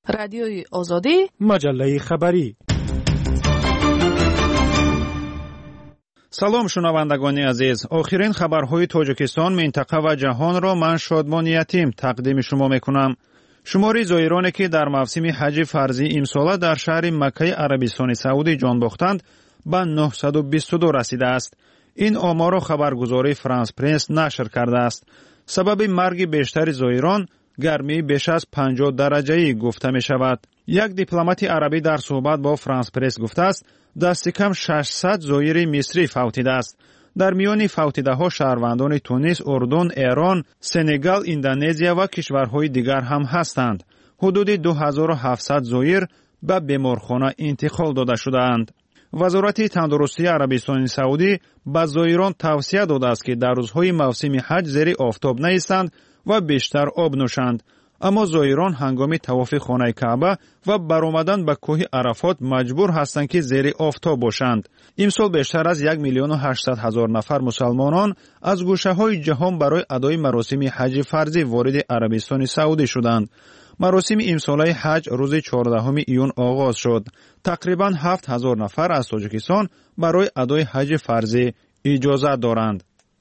رادیوی آزادی، مجله خبری. سلام شنوندگان عزیز، آخرین خبرهای تاجیکستان، منطقه و جهان را من شادمان یتیم تقدیم شما میکنم. شماری زایرانی که در موسم حج فرضی امسال در شهر مکه عربستان سعودی جان باختند به 922 رسیده است. این آمار را خبرگزاری فرانس پرس نشر کرده است. سبب مرگ بیشتر زایران گرمی بیش از 50 درجه‌ای گفته می شود. یک دیپلمات عربی در صحبت با فرانس پرس گفته است دست کم 600 زایر مصری فوتیده است. در میان فوتیده ها شهروندان تونس، اردن، ایران، سنگال، اندونزیا و کشورهای دیگر هم هستند. حدود 2700 زایر به بیمارخانه انتقال داده شده‌اند. وزارت تندرستی عربستان سعودی به زایران توصیه داده است که در روزهای موسم حج زیر آفتاب نایستند و بیشتر آب نوشند. اما زایران هنگام طواف خانه کعبه و برآمدن به کوه عرفات مجبور هستند که زیر آفتاب باشند. امسال بیشتر از 1,800,000 نفر مسلمانان از گوشه‌های جهان برای ادای مراسم حج فرضی وارد عربستان سعودی شدند. مراسم امساله حج روز 14 ایون آغاز شد. تقریباً 7,000 نفر از تاجیکستان برای ادای حج فرضی اجازه دارند.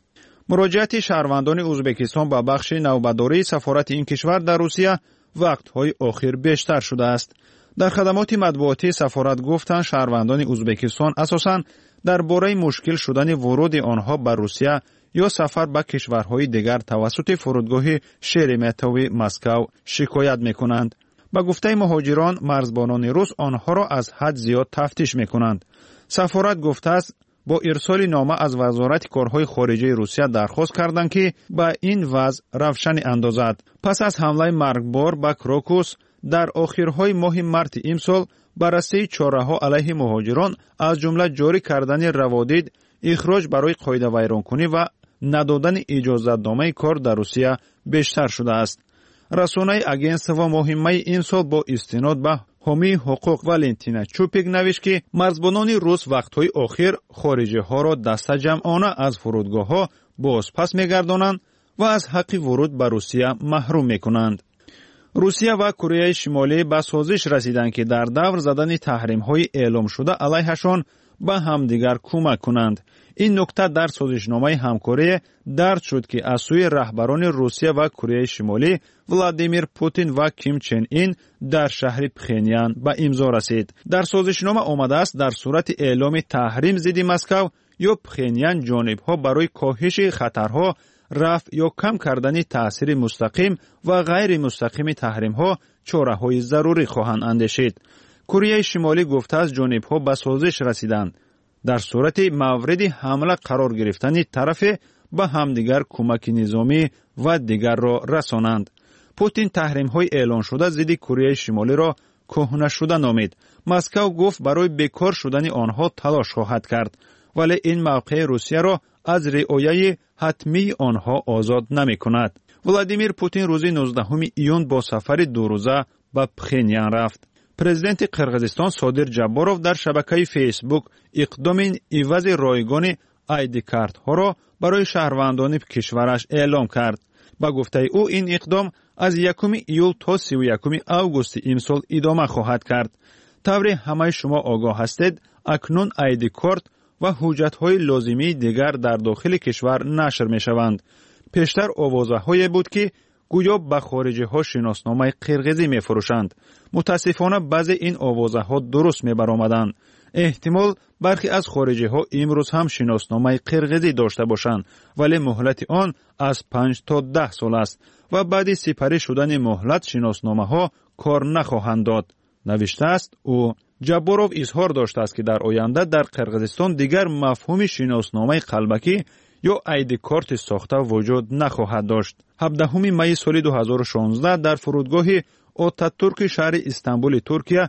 مراجعت شهروندان ازبکستان به بخش نوبتداری سفارت این کشور در روسیه وقت‌های آخر بیشتر شده است. در خدمات مطبوعاتی سفارت گفتند شهروندان ازبکستان اساساً درباره مشکل شدن ورود آنها به روسیه یا سفر به کشورهای دیگر توسط فرودگاه شереметово مسکو شکایت می‌کنند. با گفته مهاجران مرزبانان روس آنها را از حد زیاد تفتیش می‌کنند. سفارت گفته است با ارسال نامه از وزارت کارهای خارجه روسیه درخواست کردند که به این وضع روشن اندازد. پس از حمله مرگبار به کراکوس در آخرهای ماه مارس امسال بررسی چاره‌ها علیه مهاجران از جمله جاری کردن روادید، اخراج برای قاعده ویرانکنی و ندادن اجازه‌نامه کار در روسیه بیشتر شده است. رسانه اگنسیو مهمه امسال با استناد به حامی حقوق والنتینا چوپیک نوشت که مرزبانان روس وقتهای آخر خارجی ها را دست جمعانه از فرودگاه ها بازپس می‌گردانند و از حق ورود به روسیه محروم می‌کنند. روسیه و کره شمالی به سازش رسیدند که در دور زدن تحریم‌های اعلام شده علیهشان به همدیگر کمک کنند. این نکته در سازشنامه همکاری درج شد که از سوی رهبران روسیه و کره شمالی ولادیمیر پوتین و کیم چن این در شهر پخینیان به امضا رسید. در سازشنامه آمده است در صورت اعلام تحریم ضد مسکو یا پخینیان جانب‌ها برای کاهش خطرها، رفع یا کم کردن تأثیر مستقیم و غیر مستقیم تحریم‌ها چاره‌های ضروری خواهند اندیشید. کره شمالی گفته است جانب‌ها به سازش رسیدند در صورت مورد حمله قرار گرفتن طرف به همدیگر کمک نظامی و دیگر را رسانند. پوتین تحریم‌های اعلان شده ضد کره شمالی را کهنه شده نامید. مسکو گفت برای بیکار شدن آنها تلاش خواهد کرد، ولی این موقع روسیه را از رعایت حتمی آنها آزاد نمی‌کند. ولادیمیر پوتین روز 19 ایون با سفر 2 روزه به پخینیان رفت. پرزیدنت قرقیزستان صادر جبارов در شبکه فیسبوک اقدام عوض رایگان آیدی کارت ها را برای شهروندان کشورش اعلام کرد. با گفته او این اقدام از 1 ایول تا 31 آگوست امسال ادامه خواهد کرد. طوری همه شما آگاه هستید اکنون آیدی کارت و حجت های لازمی دیگر در داخل کشور نشر می شوند. پیشتر آوازه های بود که گویا به خارجی ها شناسنامه قرقیزی می فروشند. متاسفانه بعضی این آوازه ها درست می برآمدند. احتمال برخی از خارجی ها امروز هم شناسنامه قرقیزی داشته باشند، ولی مهلت آن از 5 تا 10 سال است و بعد سپری شدن مهلت شناسنامه ها کار نخواهند داد. نوشته است او. جبارov اظهار داشته است که در آینده در قرقیزستان دیگر مفهوم شناسنامه قلبکی یا آیدی کارت ساخته وجود نخواهد داشت. 17 می سال 2016 در فرودگاه آتاتورک شهر استانبول ترکیه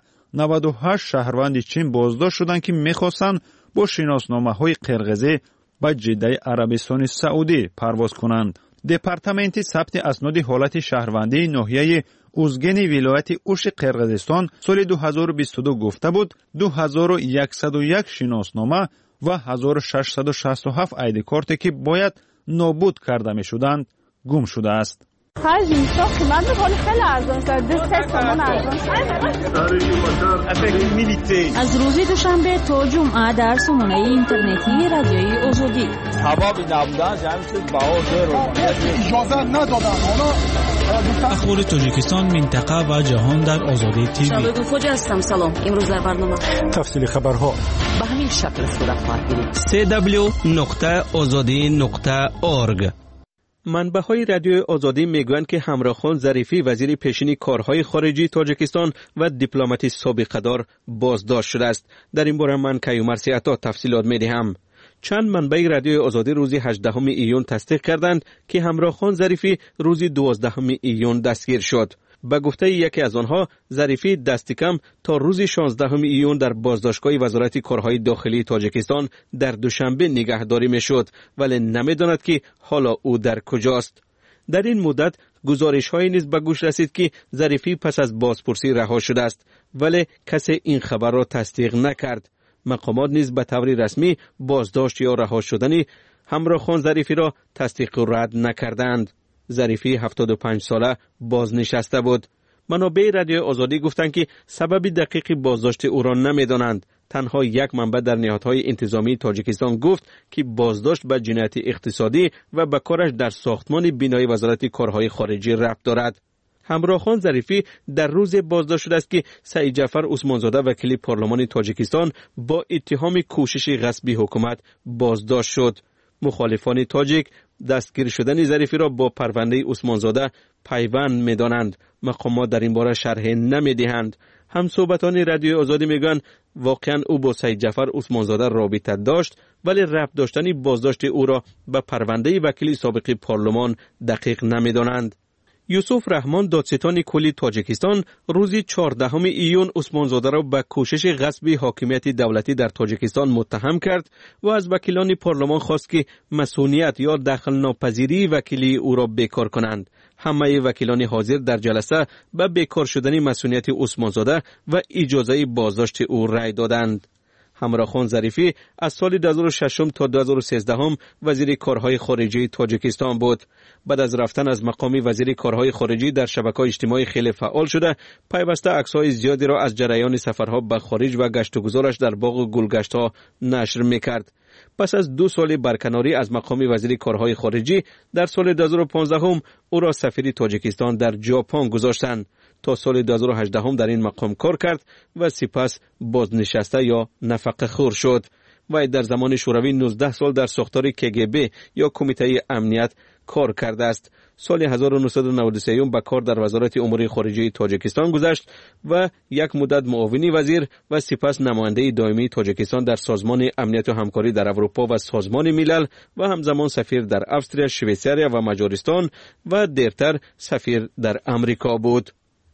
98 شهروند چین بازداشت شدند که می‌خواستند با شناسنامه‌های قرقیزی به جده عربستان سعودی پرواز کنند. دپارتمنت ثبت اسناد حالت شهروندی ناحیه اوزگن ولایت اوش قرقیزستان سال 2022 گفته بود 2101 شناسنامه و 1667 آیدی کارتی که باید نابود کرده می‌شدند گم شده است. خرج اینجا قیمت حالی خیلی ارزان است. 2-3 تومان ارزان. از روز دوشنبه تا جمعه در سامانه اینترنتی رادیوی آزادی. سبب نبودن جمعیت بهار اجازه ندادن. اخبار تاجیکستان، منطقه و جهان در آزادی تیوی. شباب فوجی هستم. سلام. امروز در برنامه تفصیل خبرها به همین شکل صورت خواهد گرفت. www.azadi.org. منبع‌های رادیو آزادی میگویند که همراخان ظریفی وزیر پیشین کارهای خارجی تاجیکستان و دیپلماتی سابقه‌دار بازداشت شده است. در این باره من کیومرث عطا تفصیلات می‌دهم. چند منبع رادیو آزادی روز 18 ایون تصدیق کردند که همراخان ظریفی روز 12 ایون دستگیر شد. به گفته یکی از آنها، ظریفی دست کم تا روز 16 ایون در بازداشتگاه وزارت کارهای داخلی تاجیکستان در دوشنبه نگهداری میشد، ولی نمیداند که حالا او در کجاست. در این مدت گزارش‌هایی نیز به گوش رسید که ظریفی پس از بازپرسی رها شده است، ولی کسی این خبر را تصدیق نکرد. مقامات نیز به طور رسمی بازداشت یا رها شدن همراخان ظریفی را تصدیق و رد نکردند. ظریفی 75 ساله بازنشسته بود. منابع رادیو آزادی گفتند که سبب دقیق بازداشت او را نمی‌دانند. تنها یک منبع در نهادهای انتظامی تاجیکستان گفت که بازداشت به جنایت اقتصادی و به کارش در ساختمان بینای وزارت کارهای خارجی ربط دارد. همراخان ظریفی در روز بازداشت شده است که سعید جعفر عثمانزاده وکیل پارلمان تاجیکستان با اتهام کوشش غصب حکومت بازداشت شد. مخالفان تاجیک دستگیر شدن ظریفی را با پرونده عثمانزاده پیوند می‌دانند. مقامات در این باره شرح نمی‌دهند. همصحبتان رادیو آزادی میگن واقعا او با سعید جعفر عثمانزاده رابطه داشت، ولی ربط داشتن بازداشت او را به پرونده وکیل سابق پارلمان دقیق نمی‌دانند. یوسف رحمان دادستان کلی تاجیکستان روز 14 ایون عثمانزاده را به کوشش غصب حاکمیت دولتی در تاجیکستان متهم کرد و از وکیلان پارلمان خواست که مسئولیت یا دخل ناپذیری وکیلی او را بیکار کنند. همه وکیلان حاضر در جلسه به بیکار شدن مسئولیت عثمانزاده و اجازه بازداشت او رأی دادند. همراخان ظریفی از سال 2006 تا 2013 وزیر کارهای خارجی تاجیکستان بود. بعد از رفتن از مقام وزیر کارهای خارجی در شبکه‌های اجتماعی خیلی فعال شده، پیوسته عکس‌های زیادی را از جریان سفرها به خارج و گشت و گذارش در باغ گلگشت‌ها نشر می‌کرد. پس از 2 سال برکناری از مقام وزیر کارهای خارجی در سال 2015 او را سفیر تاجیکستان در ژاپن گذاشتند. تا سال 2018 در این مقام کار کرد و سپس بازنشسته یا نفقه خور شد. و در زمان شوروی 19 سال در ساختار KGB یا کمیته امنیت کار کرده است. سال 1993 به کار در وزارت امور خارجه تاجیکستان گذشت و یک مدت معاون وزیر و سپس نماینده دائمی تاجیکستان در سازمان امنیت و همکاری در اروپا و سازمان ملل و همزمان سفیر در استرالیا، شویساریا و مجارستان و دیرتر سفیر در امریکا بود.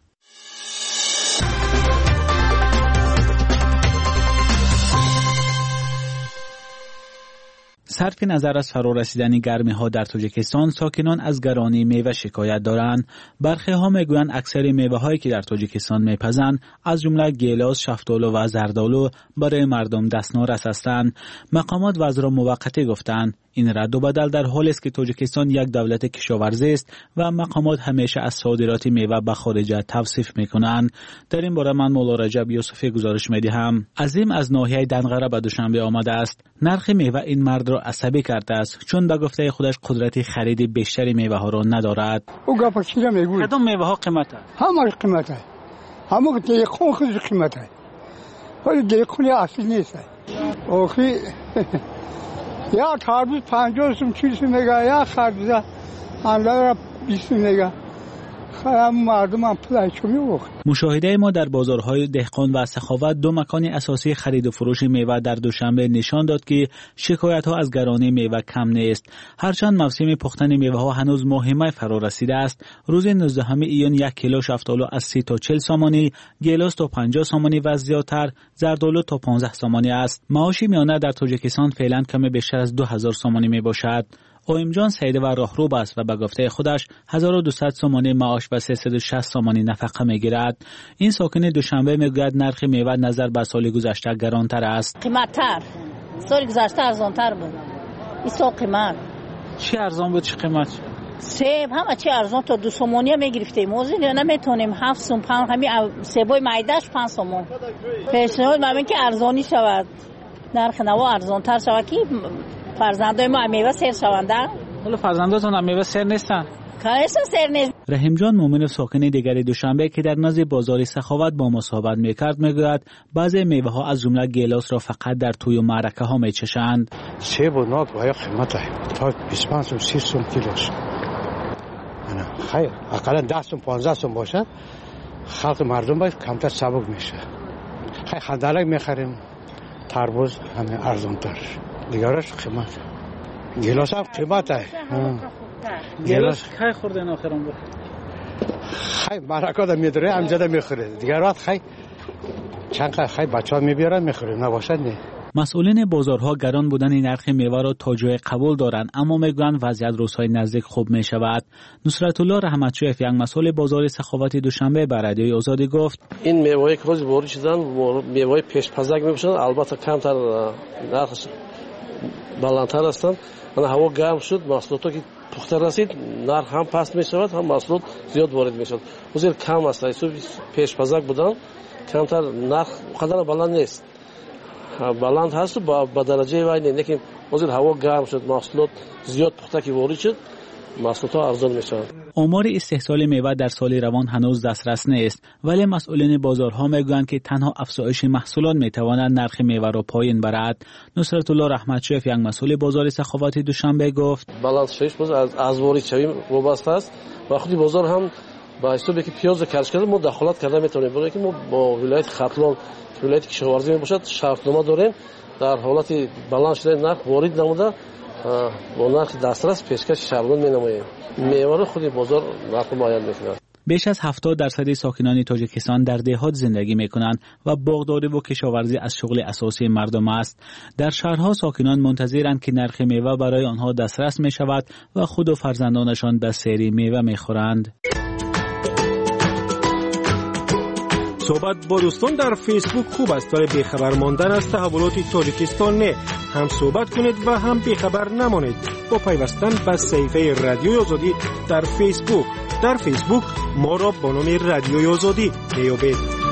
صرف نظر از فرارسیدن گرمی‌ها در تاجیکستان، ساکنان از گرانی میوه شکایت دارند. برخی ها میگویند اکثر میوه‌هایی که در تاجیکستان میپزند از جمله گیلاس، شفتالو و زردالو برای مردم دستنارس هستند. مقامات وضع را موقتی گفتند. این رد و بدل در حالی است که تاجیکستان یک دولت کشاورزی است و مقامات همیشه از صادرات میوه به خارج توصیف میکنند. در این باره من مولا رجب یوسفی گزارش میدهم. عظیم از ناحیه دنقره به دوشنبه آمده است. نرخ میوه این مرد را عصبی کرده است، چون به گفته خودش قدرت خرید بیشتری میوه ها را ندارد. او گفت چی میگوید؟ کدام میوه ها قیمته؟ همه قیمته. همه دیگه خود قیمته. ولی دیگه اصلی نیست. آخی یا تربیت 50 سوم 40 سوم میگه، یا خربزه اندر 20 سوم میگه. مردم هم پلایچو میوخت. مشاهده ما در بازارهای دهقان و سخاوت، دو مکان اساسی خرید و فروش میوه در دوشنبه نشان داد که شکایت ها از گرانی میوه کم نیست. هرچند موسم پختن میوه ها هنوز ماه فرا رسیده است، روز 19 ایون 1 کیلو شفتالو از 30 تا 40 سامانی، گیلاس تا 50 سامانی و زیادتر، زردالو تا 15 سامانی است. معاش میانه در تاجیکستان فعلا کم بیشتر از 2000 سامانی می باشد. اویم جان سیده و راهرو است و به گفته خودش 1200 سامانی معاش و 360 سامانی نفقه میگیرد. این ساکن دوشنبه میگوید نرخ میوه نظر به سال گذشته گرانتر است. قیمت‌تر. سال گذشته ارزان‌تر بود. این سال قیمت. چی ارزان بود چی قیمت؟ سیب همه چی ارزان تا 2 سومونی میگرفتیم. موزی نمیتونیم 7 سوم پوند همین سیبای مایداش 5 سومون. پیشنهاد می‌کنم که ارزانی شود. نرخ نوا ارزان‌تر شود که فرزندای ما میوه سیر شونده. ولی فرزنداتون میوه سیر نیستن. کاریسا سیر نیست. رحیم جان مومن ساکن دیگر دوشنبه که در نزد بازار سخاوت با ما صحبت میکرد میگوید بعضی میوه ها از جمله گیلاس را فقط در توی و معرکه ها میچشند. سیب و ناب باید قیمت تا 25 سوم 30 سوم کیلوش. خیر اقلا 10 سوم 15 سوم باشد خلق مردم باید کمتر سبک میشه. خیر خندالک میخریم، تربوز همه ارزانتر، دیگرش قیمت. گیلاس هم قیمته. گیلاس کی خوردن آخرام بود؟ خیر معرکه دا میداره همجا میخوره. دیگر وقت خیر چند خیر بچه‌ها میبیارن میخوریم نباشد نه. مسئولین بازارها گران بودن نرخ میوه را تا جای قبول دارند اما میگویند وضعیت روزهای نزدیک خوب می شود. نصرت الله رحمتشویف یک مسئول بازار سخاوت دوشنبه به رادیوی آزادی گفت این میوه‌ای که روز وارد شدن میوه‌های پیش‌پزک میباشند البته کمتر نرخش بالاتر هستند. من هوا گرم شد محصولاتی که پخته رسید نرخ هم پست می شود هم محصولات زیاد وارد می شود. روز کم است ایسو پیش‌پزک بودن کمتر نرخ قدر بلند نیست. بلند هست با درجه وای نه لیکن وزیر هوا گرم شد محصولات زیاد پخته که وارد شد محصولات ارزان میشن. آمار استحصال میوه در سال روان هنوز دسترس نیست ولی مسئولین بازارها میگویند که تنها افزایش محصولات میتواند نرخ میوه را پایین برد. نصرت الله رحمتشویف یک مسئول بازار سخاوت دوشنبه گفت بالانس شویش باز از وارد شوی وابسته است و خودی بازار هم با حسابی که پیاز کشکده مداخلت کرده میتونه برای که ما با ولایت ختلان ولایتی که کشاورزی میباشد شرطنامه داریم در حالت بالانس شده نرخ وارد نموده با نرخ دسترس پیشکش شبرون مینماییم. میوه رو خودی بازار نرخ معین میکنه. بیش از 70% ساکنان تاجیکستان در دهات زندگی میکنند و باغداری و کشاورزی از شغل اساسی مردم است. در شهرها ساکنان منتظرند که نرخ میوه برای آنها دسترس می شود و خود و فرزندانشان به سری میوه میخورند. صحبت با دوستان در فیسبوک خوب است ولی بیخبر ماندن از تحولات تاجیکستان نه. هم صحبت کنید و هم بیخبر نمانید با پیوستن به صفحه رادیوی آزادی در فیسبوک. در فیسبوک ما را با نام رادیوی آزادی بیابید.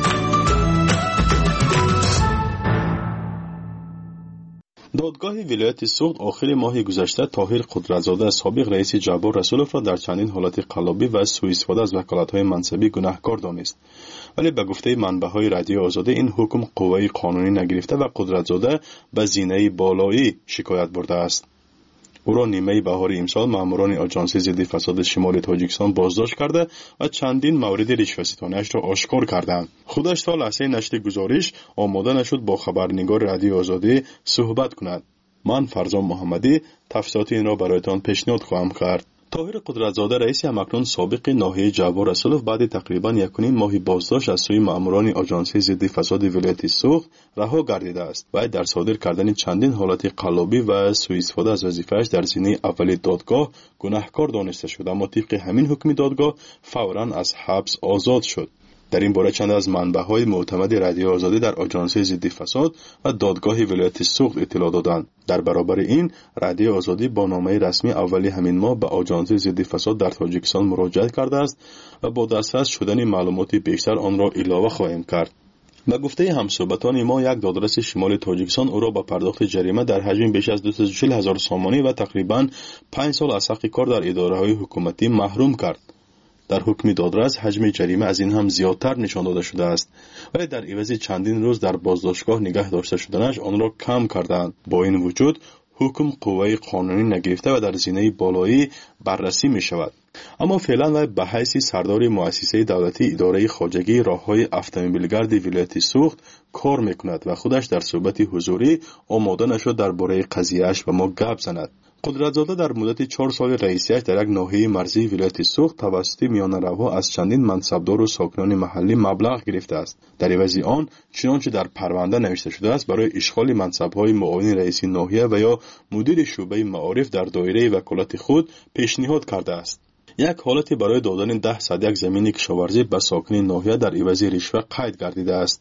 دادگاه ولایت سوخت آخر ماه گذشته طاهر قدرتزاده سابق رئیس جبار رسولوف را در چندین حالت قلابی و سوء استفاده از وکالت‌های منصبی گناهکار دانست. ولی به گفته منبع‌های رادیو آزادی این حکم قوه قانونی نگرفته و قدرتزاده به زینه بالایی شکایت برده است. او را نیمه بهار امسال ماموران آژانس ضد فساد شمال تاجیکستان بازداشت کرده و چندین مورد رشوه‌ستانه‌اش را آشکار کردند. خودش تا لحظه نشر گزارش آماده نشد با خبرنگار رادیو آزادی صحبت کند. من فرزان محمدی تفصیلات این را برایتان پیشنهاد خواهم کرد. طاهر قدرتزاده رئیس همکنون سابق ناحیه جبار رسولوف بعد تقریباً 1.5 ماه بازداشت از سوی ماموران آژانس ضد فساد ولایت سوخت رها گردیده است و در صادر کردن چندین حالت قلابی و سوء استفاده از وظیفه‌اش در زینه اولی دادگاه گناهکار دانسته شد اما طبق همین حکم دادگاه فوراً از حبس آزاد شد. در این باره چند از منبع‌های معتمد رادیو آزادی در آژانس ضد فساد و دادگاه ولایت سوخت اطلاع دادند. در برابر این رادیو آزادی با نامه رسمی اولی همین ماه به آژانس ضد فساد در تاجیکستان مراجعه کرده است و با دسترس شدن معلومات بیشتر آن را علاوه خواهیم کرد. به گفته همصحبتان ما یک دادرس شمال تاجیکستان او را با پرداخت جریمه در حجم بیش از 240,000 سامانی و تقریباً 5 سال از حق کار در اداره‌های حکومتی محروم کرد. در حکم دادرس حجم جریمه از این هم زیادتر نشان داده شده است ولی در عوض چندین روز در بازداشتگاه نگه داشته شدنش آن را کم کردند. با این وجود حکم قوه قانونی نگرفته و در زینه بالایی بررسی می شود. اما فعلا وی به حیث سردار مؤسسه دولتی اداره خواجگی راههای اتومبیلگرد ولایت سوخت کار می کند و خودش در صحبت حضوری آماده نشد درباره قضیه‌اش و ما گپ زند. قدرتزاده در مدت 4 سال رئیسی‌اش در یک ناحیه مرزی ولایت سوخت توسط میانه‌روها از چندین منصبدار و ساکنان محلی مبلغ گرفته است. در عوض آن چنانچه در پرونده نوشته شده است برای اشغال منصب‌های معاون رئیس ناحیه و یا مدیر شعبه معارف در دایره وکالت خود پیشنهاد کرده است. یک حالتی برای دادن 10 صدک زمین کشاورزی به ساکنین ناحیه در عوض رشوه قید گردیده است.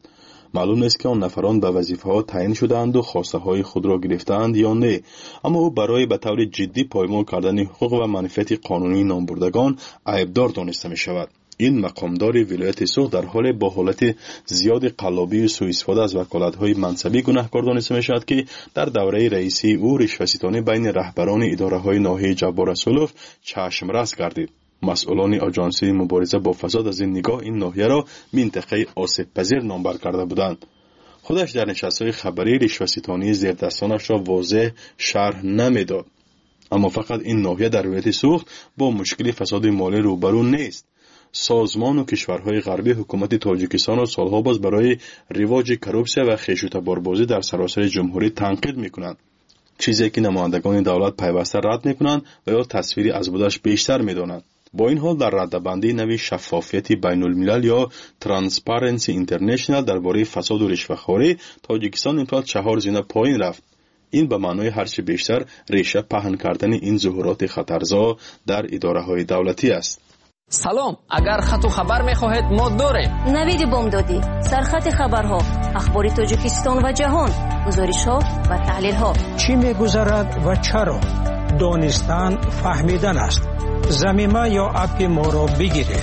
معلوم نیست که آن نفران به وظیفه‌ها تعیین شده‌اند و خواسته‌های خود را گرفته‌اند یا نه، اما او برای به طور جدی پایمال کردن حقوق و منافعت قانونی نامبردگان عیبدار دانسته می‌شود. این مقامدار ولایت سوخت در حال با حالت زیاد قلابی و سوء استفاده از وکالت‌های منصبی گناهکار دانسته می‌شود که در دوره رئیسی او رشوه‌ستانی بین رهبران اداره‌های ناحیه جبار رسولوف چشم‌رس گردید. مسئولان آژانسی مبارزه با فساد از این نگاه این ناحیه را منطقه آسیب‌پذیر نامبر کرده بودند. خودش در نشست‌های خبری رشوه‌ستانی زیردستانش را واضح شرح نمی‌داد. اما فقط این ناحیه در ولایت سوخت با مشکل فساد مالی روبرو نیست. سازمان و کشورهای غربی حکومت تاجیکستان را سالها باز برای رواج کروپسیا و خیش و تباربازی در سراسر جمهوری تنقید می‌کنند، چیزی که نمایندگان دولت پیوسته رد می‌کنند و یا تصویری از بودش بیشتر می‌دانند. با این حال در ردبندی نوی شفافیت بین الملل یا ترانسپارنسی اینترنشنال درباره فساد و رشوه‌خواری تاجیکستان امسال 4 زینه پایین رفت. این به معنای هرچه بیشتر ریشه پهن کردن این ظهورات خطرزا در اداره‌های دولتی است. سلام، اگر خط و خبر می‌خواهید ما داریم. نوید بامدادی، سرخط خبرها، اخبار تاجیکستان و جهان، گزارش‌ها و تحلیل‌ها. چی می‌گذرد و چرا؟ دانستن فهمیدن است. زمینه یا اپ ما را بگیرید.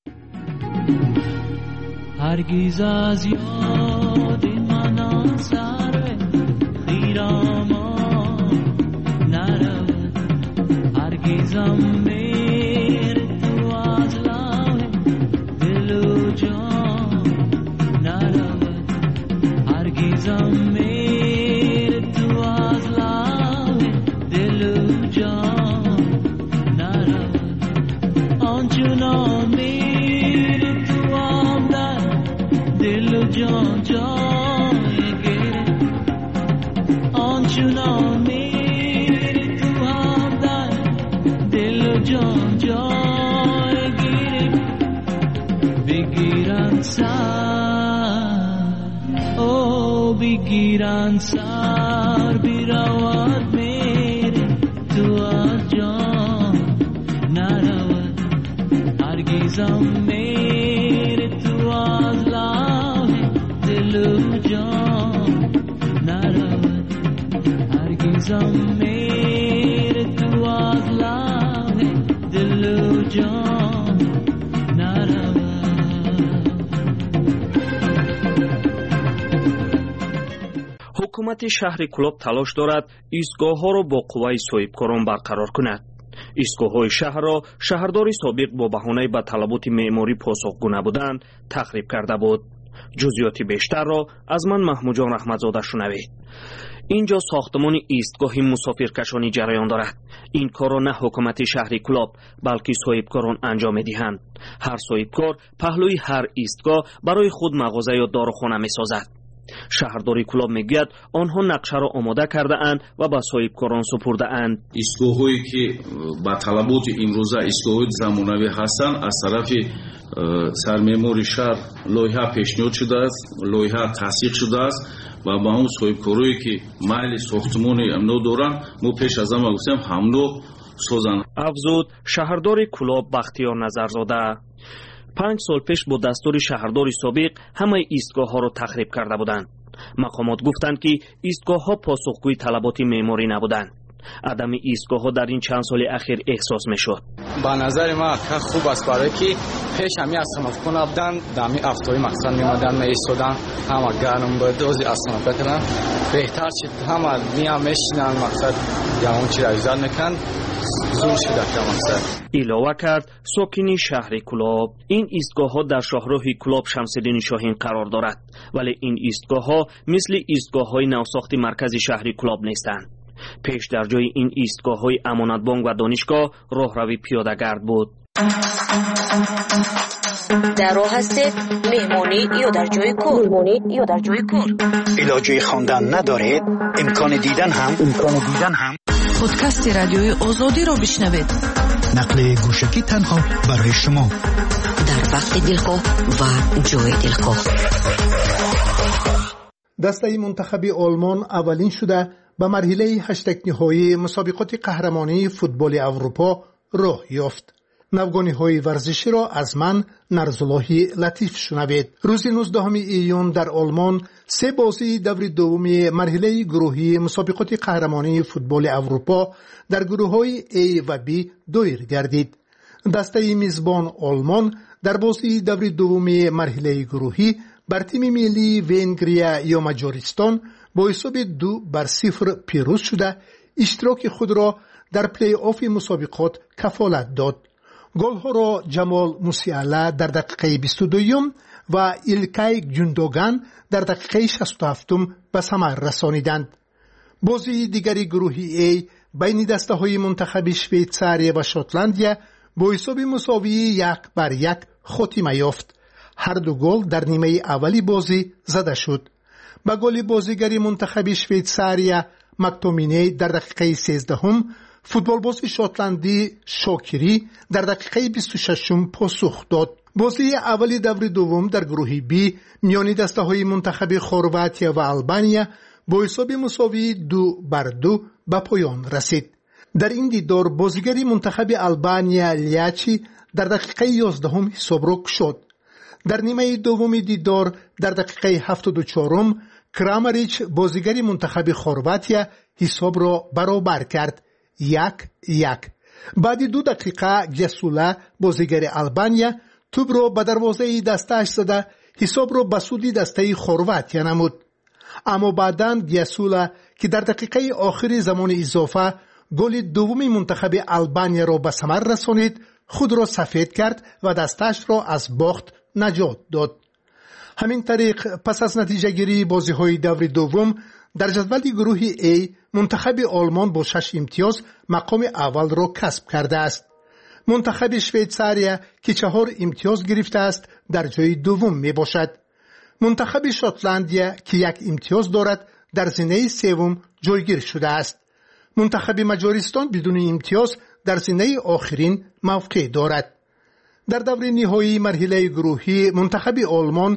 هرگز از یاد من سر خیراما نرود، هرگزم بگیرن سر بیرود میره تو از جان نرود، هرگزم میره تو از لحظه دل و جان نرود، هرگزم میره تو از لحظه دل و جان نرود. حکومت شهر کلوب تلاش دارد ایستگاه‌ها را با قوه صاحبکاران برقرار کند. ایستگاه‌های شهر را شهرداری سابق با بهانه به طلبات معماری پاسخگو نبودند تخریب کرده بود. جزئیات بیشتر را از من محمود جان رحمتزاده شنوید. اینجا ساختمان ایستگاه مسافرکشانی جریان دارد. این کار را نه حکومت شهر کلوب بلکه صاحبکاران انجام می‌دهند. هر صاحبکار پهلوی هر ایستگاه برای خود مغازه یا داروخانه می‌سازد. شهرداری کلوب میگوید آنها نقشه را آماده کرده اند و به صاحبکاران سپرده اند. ایستگاه‌هایی که با طلبات امروزه ایستگاه‌های زمانوی هستند از طرف سرمعماری شهر لایحه پیشنهاد شده است، لایحه تصدیق شده است و با اون صاحبکارایی که میل ساختمان امنو دارند ما پیش از همه گفتیم همنو سازند. افزود شهرداری کلوب بختیار نظرزاده. 5 سال پیش با دستور شهرداری سابق همه ایستگاه‌ها را تخریب کرده بودند. مقامات گفتند که ایستگاه‌ها پاسخگوی طلبات معماری نبودند. عدم ایستگاه‌ها در این چند سال اخیر احساس می‌شد. به نظر من خوب است برای که پیش همی اصناف کنندگان دمی افتوی مقصد می‌مدن می‌ایستادن همه گرم بود دوزی اصناف کنن بهتر شد همه میام میشینن مقصد یا اون چیز ایجاد میکنن زور شده که مقصد. علاوه کرد ساکنی شهر کلوب این ایستگاه‌ها در شاهراه کلوب شمس‌الدین شاهین قرار دارد، ولی این ایستگاه‌ها مثل ایستگاه‌های نوساخت مرکزی شهر کلوب نیستند. پیش در جای این ایستگاه‌های امانت بانک و دانشگاه راهروی پیاده‌گرد بود. در راه هستید مهمانی یا در جای کار علاجه خواندن ندارید امکان دیدن هم پادکست رادیوی آزادی را بشنوید. نقل گوشکی تنها برای شما در وقت دلخواه و جای دلخواه. دسته منتخب آلمان اولین شده به مرحله 8 نهایی مسابقات قهرمانی فوتبال اروپا راه یافت. навгониҳои варзишӣ ро аз ман Нарзуллоҳи Латиф шунавед. рӯзи 19 июн дар Олмон се бозии даври дуввуми марҳилаи гурӯҳии мусобиқоти қаҳрамонии футболи Аврупо дар гурӯҳҳои A ва B доир гардид. дастаи мизбон Олмон дар бозии даври дуввуми марҳилаи гурӯҳӣ бар тими миллии Венгрия ё Маҷористон бо ҳисоби 2-0 пирӯз шуда иштироки худро дар плей-оффи мусобиқот кафолат дод. голҳоро Ҷамол Мусиала дар дақиқаи 22 ва Илкай Гюндоган дар дақиқаи 67 ба самар расониданд. бозии дигари гурӯҳи A байни дастаҳои мунтахаби Швейтсария ва Шотландия бо ҳисоби мусовии 1-1 хотима ёфт. ҳарду гол дар нимаи аввали бозӣ зада шуд. ба голи бозигари мунтахаби Швейтсария Мактоминей дар дақиқаи 13 футболбози шотландӣ Шокирӣ дар дақиқаи 26 посух дод. бозии аввали даври дуввум дар гурӯҳи B миёни дастаҳои мунтахаби Хорватия ва Албания бо ҳисоби мусовии 2-2 ба поён расид. дар ин дидор бозигари мунтахаби Албания Лячи дар дақиқаи 11 ҳисобро кушод. дар нимаи дуввуми дидор дар дақиқаи 74 Крамарич бозигари мунтахаби Хорватия ҳисобро баробар кард 1-1. баъди 2 дақиқа Гясула бозигари Албания тӯбро ба дарвозаи дастааш зада ҳисобро ба суди дастаи Хорватия намуд. аммо баъдан Гясула ки дар дақиқаи охири замони изофа голи дуввуми мунтахаби Албанияро ба самар расонид, худро сафед кард ва дастаашро аз бохт наҷот дод. ҳамин тариқ пас аз натиҷагирии бозиҳои даври дуввум дар ҷадвали гурӯҳи A мунтахаби Олмон бо 6 имтиёз мақоми аввалро касб кардааст. мунтахаби Швейтсария ки 4 имтиёз гирифтааст дар ҷои дуввум мебошад. мунтахаби Шотландия ки 1 имтиёз дорад дар зинаи севум ҷойгир шудааст. мунтахаби Маҷористон бидуни имтиёз дар зинаи охирин мавқеъ дорад. дар даври ниҳоии марҳилаи гурӯҳӣ мунтахаби Олмон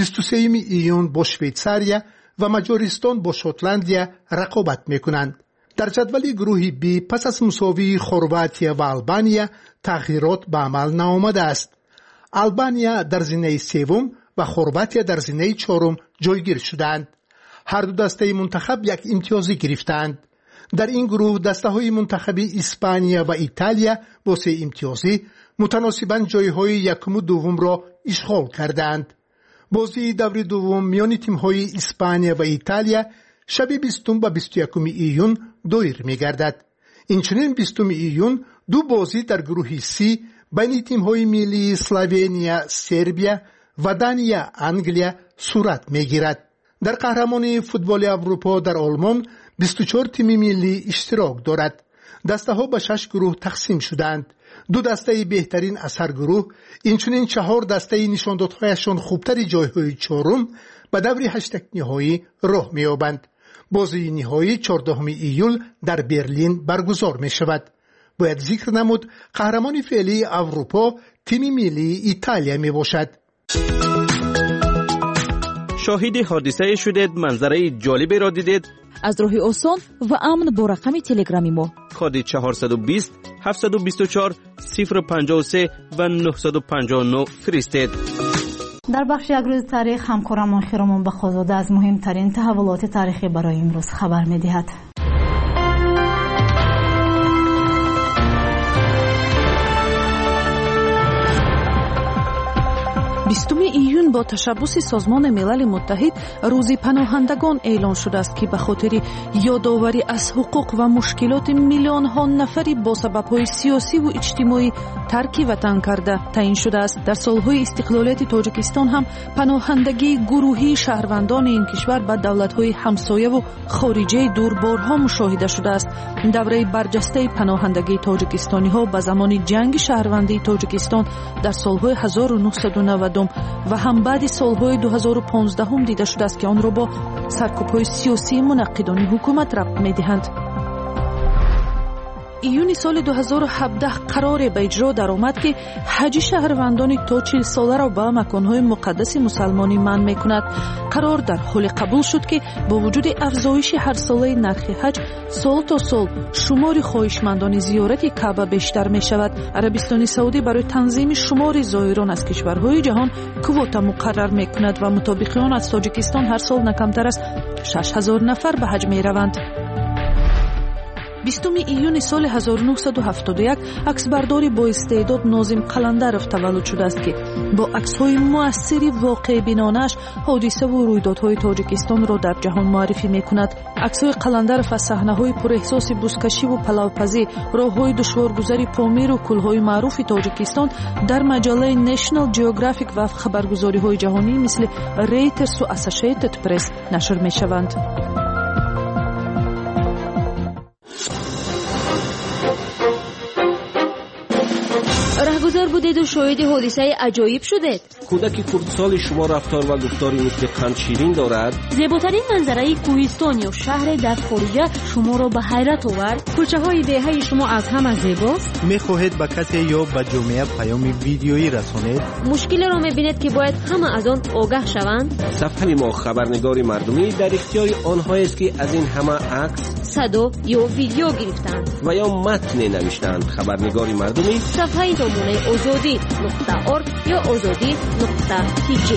23 июн бо Швейтсария ва Маҷористон бо Шотландия рақобат мекунанд. дар ҷадвали гурӯҳи B пас аз мусовии Хорватия ва Албания тағйирот ба амал наомадааст. Албания дар зинаи севум ва Хорватия дар зинаи чорум ҷойгир шудаанд. ҳарду дастаи мунтахаб 1 имтиёзӣ гирифтаанд. дар ин гурӯҳ дастаҳои мунтахаби Испания ва Италия бо 3 имтиёзӣ мутаносибан ҷойҳои якуму дуввумро ишғол кардаанд. бозии даври дуввум миёни тимҳои Испания ва Италия шаби 20 ва 21 июн доир мегардад. инчунин 20 июн 2 бозӣ дар гурӯҳи C байни тимҳои миллии Словения Сербия ва Дания Англия сурат мегирад. дар қаҳрамонии футболи Аврупо дар Олмон 24 тими миллӣ иштирок дорад. дастаҳо ба 6 гурӯҳ тақсим шуданд. 2 дастаи беҳтарин аз ҳар гурӯҳ, инчунин 4 дастаи нишондодҳояшон хубтари ҷойҳои чорум ба даври ҳаштагниҳоӣ роҳ меёбанд. бозии ниҳоӣ 14 июл дар Берлин баргузор мешавад. бояд зикр намуд, қаҳрамони феълии Аврупо тими миллии Италия мебошад. شاهد حادثه شدید، منظره جالبی دidید. از راه آسان و امن با رقم تلگرامی ما کد 420 724 053 و 959 فرستید. در بخش یک روز تاریخ همکارمان خیرمان بخازاده از مهمترین تحولات تاریخی برای امروز خبر می‌دهد. 20 июн бо ташаббуси Созмони Милали Муттаҳид рӯзи паноҳандагон эълон шудааст, ки ба хотири ёдоварӣ аз ҳуқуқ ва мушкилоти миллионҳо нафари бо сабабҳои сиёсиву иҷтимоӣ тарки ватан карда таъин шудааст. дар солҳои истиқлолияти Тоҷикистон ҳам паноҳандагии гурӯҳии шаҳрвандони ин кишвар ба давлатҳои ҳамсояву хориҷаи дур борҳо мушоҳида шудааст. давраи барҷастаи паноҳандагии тоҷикистониҳо ба замони ҷанги шаҳрвандии Тоҷикистон дар солҳои 1990 و هم بعد سالهای 2015 دیده شده است که آن را با سرکوب‌های سیاسی منقدان حکومت ربط می‌دهند. ایون سال 2017 قرار به اجرا درآمد که حج شهروندان تا 40 ساله را به مکانهای مقدس مسلمانی منع میکند. قرار در حال قبول شد که با وجود افزایش هر ساله نرخ حج، سال تا سال شمار خواهشمندان زیارت کعبه بیشتر می شود. عربستان سعودی برای تنظیم شمار زائران از کشورهای جهان کوتا مقرر می کند و مطابق آن از تاجیکستان هر سال نه کمتر از 6000 نفر به حج می روند. 20 ایون سال 1971 عکسبرداری با استعداد ناظم قلندرов تولد شده است که با عکس‌های مؤثری واقع بینانش حادثه و رویدادهای تاجیکستان را در جهان معرفی می‌کند. عکس‌های قلندرов از صحنه‌های پراحساس بزکشی و پلاوپزی، راه‌های دشوارگذری پامیر و کوه‌های معروف تاجیکستان در مجله نشنال جیوگرافیک و خبرگزاری‌های جهانی مثل ریترز و اسوسییتد پرس نشر می‌شوند. رهگذر بودید و شاهد حادثه عجایب شدید. کودک خردسال شما رفتار و گفتاری مثل قند شیرین دارد. زیباترین منظره کوهستان یا شهر در خارجه شما را به حیرت آورد. کوچه های دهه شما از همه زیباست. میخواهید به کسی یا به جامعه پیام ویدیویی رسانید. مشکل را میبینید که باید همه از آن آگاه شوند. صفحه ما خبرنگار مردمی در اختیار آنهایی است که از این همه عکس، صدا یا ویدیو گرفتند و یا متن نوشتند. خبرنگار مردمی صفحه نمونه azadi.org یا azadi.tg.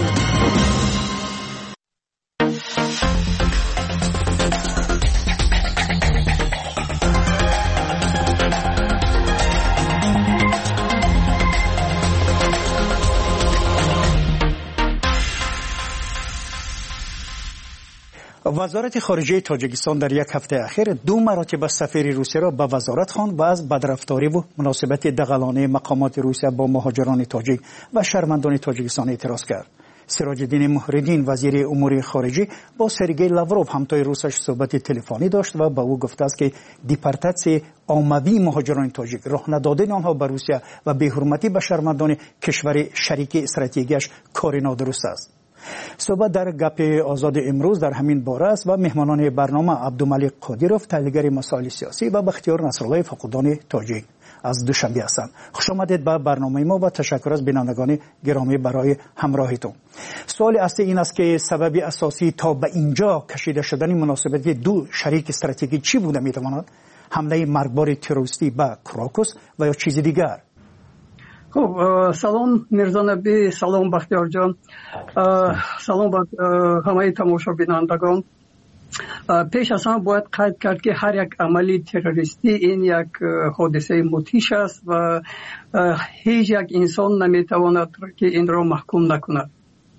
وزارت خارجه تاجیکستان در یک هفته اخیر 2 مراتب سفیر روسیه را به وزارت خواند و از بدرفتاری و مناسبت دغلانه مقامات روسیه با مهاجران تاجیک و شهروندان تاجیکستان اعتراض کرد. سراج الدین محردین وزیر امور خارجه با سرگئی لاوروف همتای روسش صحبت تلفنی داشت و به او گفته است که دیپارتاسیون عمومی مهاجران تاجیک، راه ندادن آنها به روسیه و بی‌حرمتی به شهروندان کشور شریک استراتژیکش کار نادرست است. صحبت در گپ آزاد امروز در همین باره است و مهمانان برنامه عبدالملک قادیروف تحلیلگر مسائل سیاسی و بختیار نصرالله فقودان تاجیک از دوشنبه هستند. خوش آمدید به برنامه ما و تشکر از بینندگان گرامی برای همراهیتون. سوال اصلی این است که سبب اساسی تا به اینجا کشیده شدن مناسبت 2 شریک استراتژیکی چی بوده میتواند؟ حمله مرگبار تروریستی به کراکوس و یا چیز دیگر؟ خب سلام میرزا نبی، سلام بختیار جان، سلام به همه تماشا بینندگان. پیش از همه باید قید کرد که هر یک عملی تروریستی این یک حادثه مدهش است و هیچ یک انسان نمیتواند که این را محکوم نکند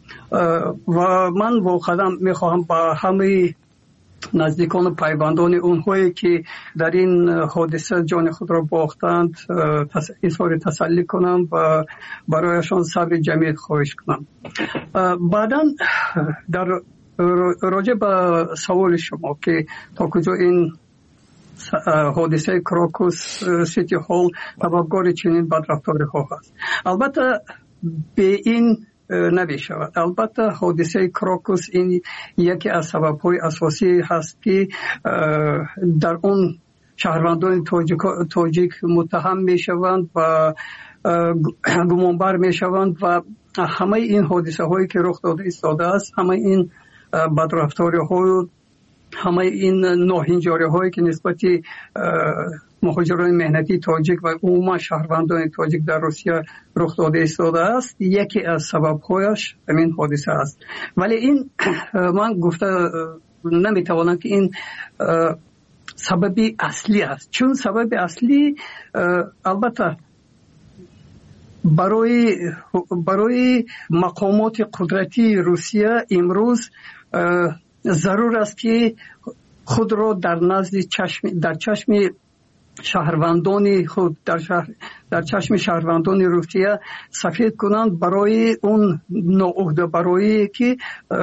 و من واقعا میخواهم با همه نزدیکان و پیوندان اونهایی که در این حادثه جان خود را باختند اظهار تسلی کنم و برایشان صبر جمیل خواهش کنم. بعدا در راجع به سوال شما که تا کجا این حادثه کراکوس سیتی هال سببگار چنین بدرفتاری ها هست، البته به این نمی شود. البته حادثه کراکوس این یکی از سبب‌های اساسی هست که در اون شهروندان تاجیک متهم می شوند و گمانبر می شوند و همه این حادثه هایی که رخ داده ایستاده است، همه این بدرفتاری ها، همه این ناهنجاری هایی که نسبت مهاجران مهنتی تاجیک و عموما شهروندان تاجیک در روسیه رخ داده ایستاده است، یکی از سبب‌هایش همین حادثه است. ولی این من گفته نمیتوانم که این سببی اصلی است، چون سبب اصلی البته برای مقامات قدرتی روسیه امروز ضرور است که خود را در چشم شهروندان خود در چشم شهروندان روسیه سفید کنند برای اون ناعهده برایی که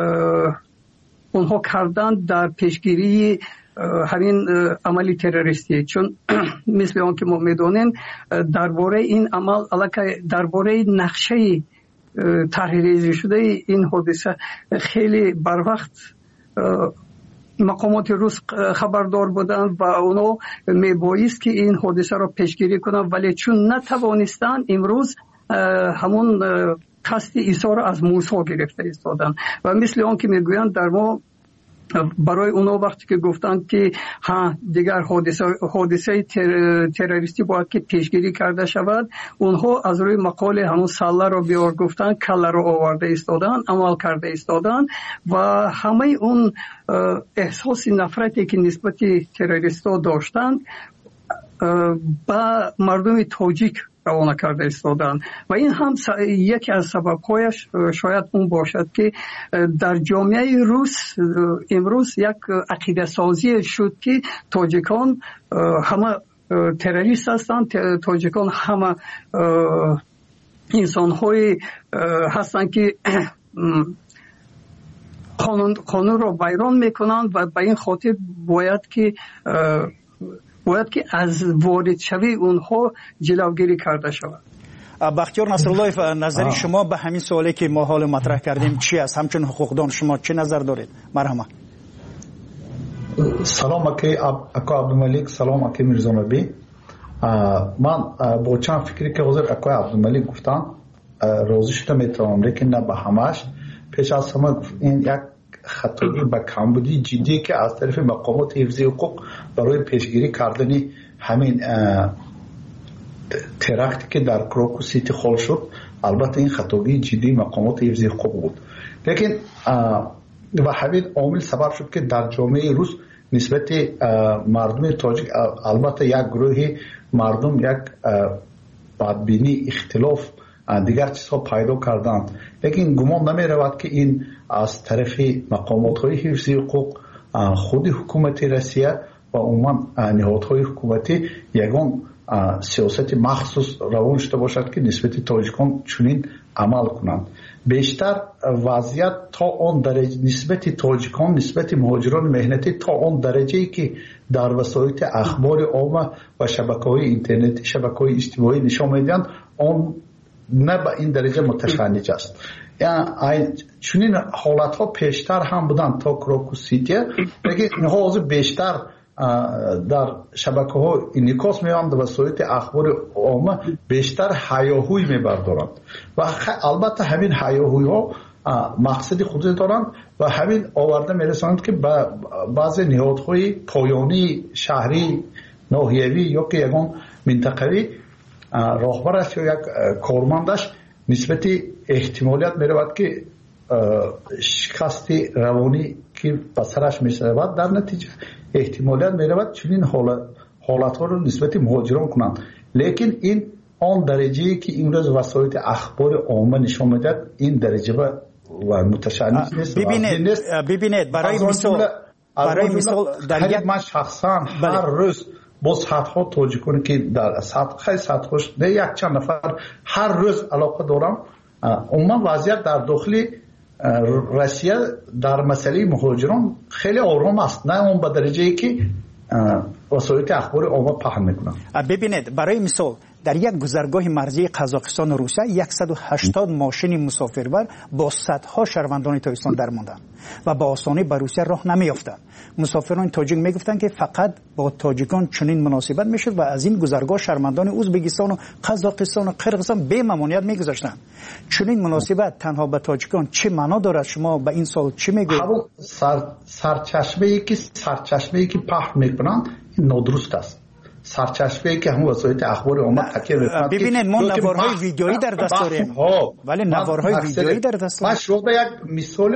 اونها کردند در پیشگیری همین عملی تروریستی. چون مثل آن که ما میدونیم درباره این عمل علاقه درباره نقشه طرحریزی شده این حادثه خیلی بر وقت مقامات روس خبردار بودند و اونا میبایست که این حادثه را پیشگیری کنند، ولی چون نتوانستند امروز همون قصد ایثار از موسی گرفته ایستادند و مثل آن که میگویند در ما برای اونا وقتی که گفتند که دیگر حادثه تروریستی باید که پیشگیری کرده شود، اونها از روی مقاله همون سله را بیار گفتند، کله را آورده ایستادند، عمل کرده ایستادند و همه اون احساس نفرتی که نسبت تروریستا داشتند با مردم تاجیک روانه کرده ایستادند و این هم یکی از سبب‌هایش شاید اون باشد که در جامعه روس امروز یک عقیده سازی شد که تاجیکان همه تروریست هستند، تاجیکان همه انسان‌های هستند که قانون را ویران میکنند و به این خاطر باید که از وارد شوی اونها جلوگیری کرده شود. بختیار نصرالله، نظری شما به همین سوالی که ما حال مطرح کردیم چی است؟ همچون حقوقدان شما چه نظر دارید؟ مرحبا. سلام اکا عبدالملک، سلام اکا میرزا نبی. من با چند فکری که حضور اکا عبدالملک گفتن راضی شده میتونم، لیکن نه به همش. پیش از همه این یک خطایی به کمبودی جدی که از طرف مقامات حفظی حقوق برای پیشگیری کردن همین ترکتی که در کراکو سیتی خال شد، البته این خطایی جدی مقامات حفظی حقوق بود، لیکن و همین عامل سبب شد که در جامعه روس نسبت مردم تاجیک البته یک گروه مردم یک بدبینی، اختلاف، دیگر چیزها پیدا کردند، لیکن گمان نمی رود که این از طرف مقامات های حفظی حقوق، خود حکومت روسیه و عموما نهادهای حکومتی یگان سیاست مخصوص روان شده باشد که نسبت تاجیکان چنین عمل کنند. بیشتر وضعیت تا آن درجه نسبت تاجیکان، نسبت مهاجران مهنتی تا آن درجه‌ای که در وسایل اخبار عامه و شبکه‌های اینترنتی، شبکه‌های اجتماعی نشان می‌دهند، آن نه به این درجه متشنج است. یعنی چنین حالت‌ها پیشتر هم بودند تا کراکو سیتی، لیکن اینها از بیشتر در شبکه‌ها انعکاس می‌یابند و وسایل اخبار عامه بیشتر هیاهوی می‌بردارند و البته همین هیاهوی‌ها مقصد خود دارند و همین آورده می‌رسانند که بعضی نهادهای پایانی شهری، ناحیوی یا که یگان منطقوی راهبرش یا یک کارمندش نسبت احتمالیت می‌رود که شکست روانی که به سرش می‌شود، در نتیجه احتمالیت می‌رود چنین حالت‌ها رو نسبت مهاجران کنند، لیکن این آن درجه‌ای که امروز وسایل اخبار عامه نشان می‌دهد این درجه و متشنج نیست. ببینید برای مثال در یک من شخصا هر روز با صدها تاجیکانی که در صدهاش نه یک چند نفر هر روز علاقه دارم، عموما وضعیت در داخل روسیه در مسئله مهاجران خیلی آرام است، نه اون به درجه‌ای که وسایل اخبار عامه پهن میکنن. ببینید برای مثال در یک گذرگاه مرزی قزاقستان و روسیه 180 ماشین مسافربر با صدها شهروندان تاجیکستان درماندند و با آسانی به روسیه راه نمیافتند. مسافران تاجیک میگفتند که فقط با تاجیکان چنین مناسبت میشد و از این گذرگاه شهروندان ازبکستان و قزاقستان و قرقیزستان به ممنوعیت میگذاشتند. چنین مناسبت تنها به تاجیکان چه معنا دارد؟ شما به این سال چی میگویید؟ سرچشمه‌ای که پخش میکنند نادرست است. سرچشمه‌ای که همون وسایل اخبار عامه تکیه می‌کنند. ببینید ما نوارهای ویدیویی در دست داریم، ولی نوارهای ویدیویی در دست داریم. من شما یک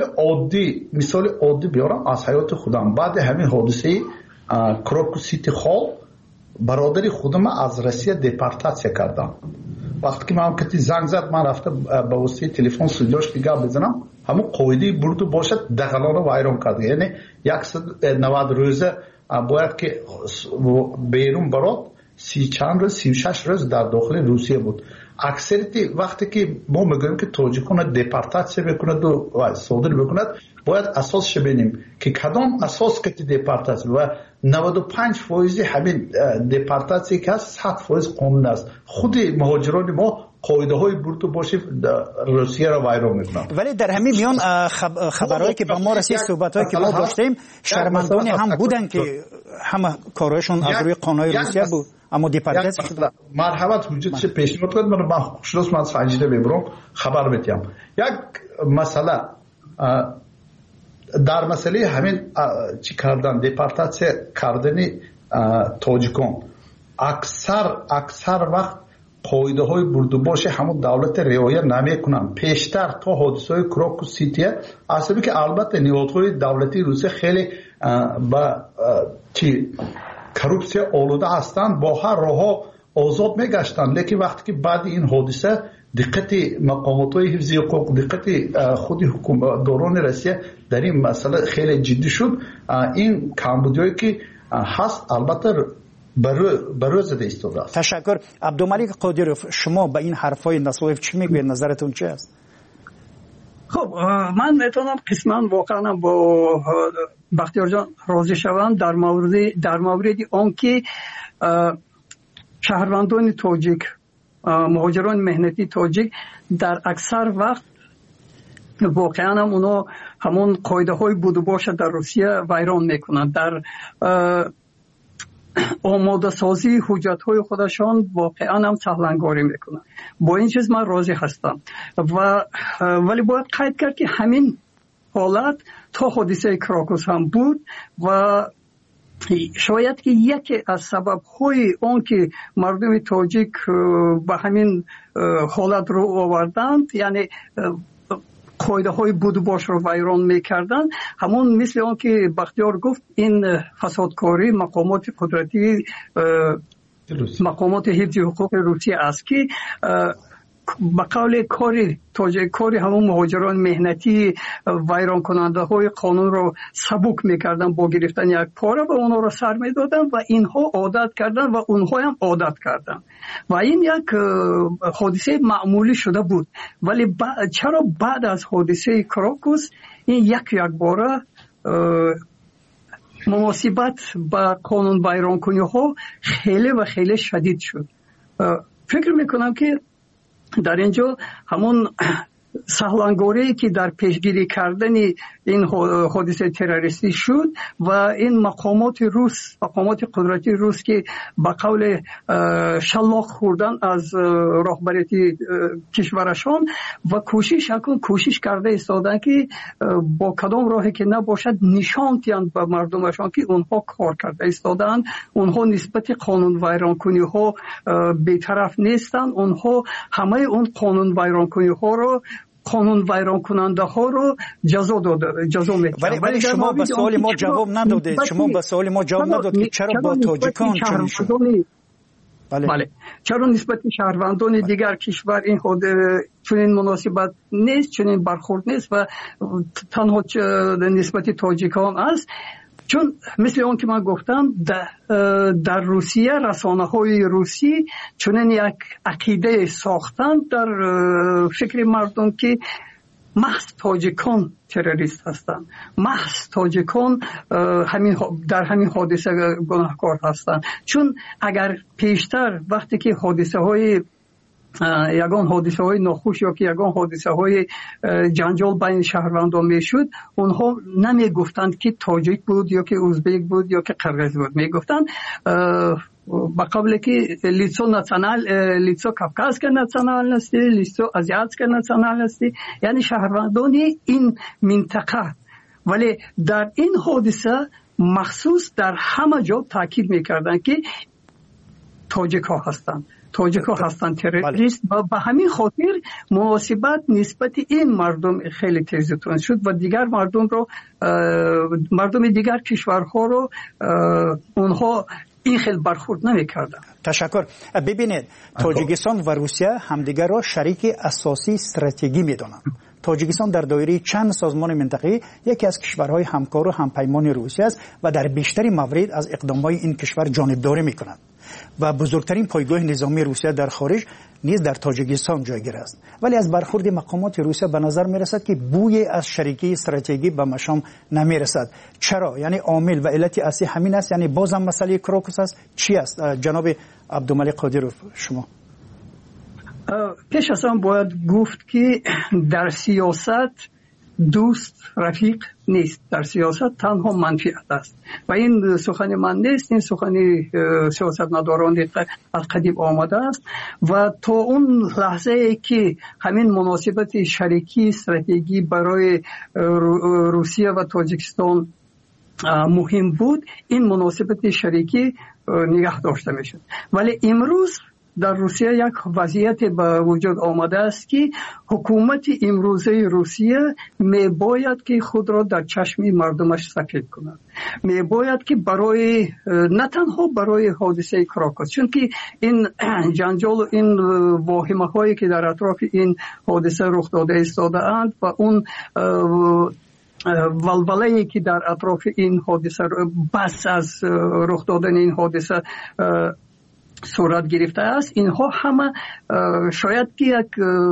مثال عادی بیارم از حیات خودم. بعد همین حادثه کراکو سیتی خال برادری خودم از روسیه دپورتاسیون کردم. وقتی که من کتی زنگ زد، من رفتم با واسطه تلفن سویداش دیگه بزنم، همون قاعده برد باشد دغلان رو ویران کرد. یعنی 190 روزه باید که بیرون برات 36 روز در داخل روسیه بود. اکثریت وقتی که ما میگوییم که تاجیکان دپورتاسیون بکند و صادر بکند، باید اساسش ببینیم که کدام اساس که دپورتاسیون و 95% همین دپورتاسیون که هست 100% قانون است. خود مهاجران ما قاعده های برد و باش روسیه را ویران میکنند. ولی در همین میان خبرهایی که به ما رسید، صحبتایی که ما داشتیم، شرمندانی هم بودن که همه کارهایشون از روی قانون روسیه بود، اما دیپارتیت شد. مرحمت وجود چه پیشنهاد کرد، من خوشناس من سنجیده ببرم خبر بدم. یک مسئله در مسئله همین چی کردن، دیپارتاسیون کردن تاجیکان، اکثر وقت قاعده های برد و باش همون دولت رعایت نمیکنن. پیشتر تا حادثه های کراکو سیتی اصلا که البته نهادهای دولتی روسیه خیلی با کروپسیا آلوده هستند، با هر راه آزاد میگشتند، لیکن وقتی که بعد این حادثه دقت مقامات های حفظی حقوق، دقت خود حکومتداران روسیه در این مسئله خیلی جدی شد. این کمبودیایی که هست البته برای زده ایستاده است. تشکر. عبدالملک قادروف، شما به این حرفای نصایف چی میگوید؟ نظرتون چی است؟ خب من میتونم قسما واقعا با بختیار جان راضی شوم در مورد آن که شهروندان تاجیک، مهاجران مهنتی تاجیک در اکثر وقت واقعا هم اونا همون قاعده های بود و باشه در روسیه ویران میکنن، در آماده سازی حجت های خودشان واقعا هم سهلنگاری میکنن. با این چیز من راضی هستم ولی باید قید کرد که همین حالت تا حادثه کراکوس هم بود و شاید که یکی از سبب های اون که مردم تاجیک به همین حالت رو آوردند، یعنی قاعده های بود و باش رو ویران میکردن، همون مثل اون که بختیار گفت این فسادکاری مقامات قدرتی، مقامات حفظ حقوق روسیه است که به قول کاری همون مهاجران مهنتی ویران کننده های قانون رو سبک میکردن با گرفتن یک پاره و اونها رو سر میدادن و اینها عادت کردن و اونها هم عادت کردن و این یک حادثه معمولی شده بود. ولی چرا بعد از حادثه کراکوس این یک باره مناسبت با قانون ویران کنی ها خیلی و خیلی شدید شد؟ فکر میکنم که در اینجا همون سهلنگاری که در پیشگیری کردن این حادثه تروریستی شد و این مقامات قدرتی روس که با قول شلاق خوردن از رهبریت کشورشان و کوشش کرده ایستادن که با کدام راهی که نباشد نشان دهند به مردمشان که اونها کار کرده ایستادن، اونها نسبت قانون ویران کنی ها بی‌طرف نیستن، اونها همه اون قانون ویران کنی ها رو، قانون ویران کننده ها رو جزا میکنند. ولی شما به سوال ما جواب ندادید. شما به سوال ما جواب نداد که چرا با تاجیکان چنین شد؟ بله. چرا نسبت شهروندان دیگر کشور این خود چنین مناسبت نیست، چنین برخورد نیست و تنها نسبت تاجیکان است؟ چون مثل اون که من گفتم در روسیه رسانه های روسی چنین یک عقیده ساختن در فکر مردم که محض تاجیکان تروریست هستند، محض تاجیکان در همین حادثه گناهکار هستند. چون اگر پیشتر وقتی که یگان حادثه های ناخوش یا که یگان حادثه های جنجال بین شهروندان میشد، اونها نمی گفتند که تاجیک بود یا که ازبک بود یا که قرغیز بود، می گفتند با قبل که لیتسو کافکاسکا ناسیونالنستی، لیتسو آزیاتسکا ناسیونالنستی، یعنی شهروندان این منطقه. ولی در این حادثه مخصوص در همه جا تاکید میکردن که تاجیک ها هستند تروریست و به همین خاطر مناسبت نسبت این مردم خیلی تیزتون شد و دیگر مردم دیگر کشورها رو اونها این خیلی برخورد نمی‌کردن. تشکر. ببینید تاجیکستان و روسیه همدیگر را شریک اساسی استراتژیکی می‌دانند. تاجیکستان در دایره چند سازمان منطقه‌ای یکی از کشورهای همکار و همپیمان روسیه است و در بیشتر موارد از اقدامات این کشور جانبداری می‌کند و بزرگترین پایگاه نظامی روسیه در خارج نیز در تاجیکستان جایگیر است. ولی از برخورد مقامات روسیه به نظر می‌رسد که بوی از شریکی استراتژیکی به مشام نمی‌رسد. چرا؟ یعنی عامل و علت اصلی همین است؟ یعنی بازم مسئله کراکوس است؟ چی است؟ جناب عبدالملک قادروف، شما پیش از آن باید گفت که در سیاست دوست رفیق نیست، در سیاست تنها منفعت است و این سخن من نیست، این سخن سیاستمداران از قدیم آمده است و تا اون لحظه ای که همین مناسبت شریکی استراتژی برای روسیه و تاجیکستان مهم بود، این مناسبت شریکی نگه داشته میشد. ولی امروز در روسیه یک وضعیت به وجود آمده است که حکومت امروزه روسیه میباید که خود را در چشم مردمش سفید کند، میباید که برای نه تنها برای حادثه کراکوس، چون که این جنجال و این واهمه هایی که در اطراف این حادثه رخ داده ایستاده اند و اون ولوله‌ای که در اطراف این حادثه بس از رخ دادن این حادثه صورت گرفته است، اینها همه شاید که یک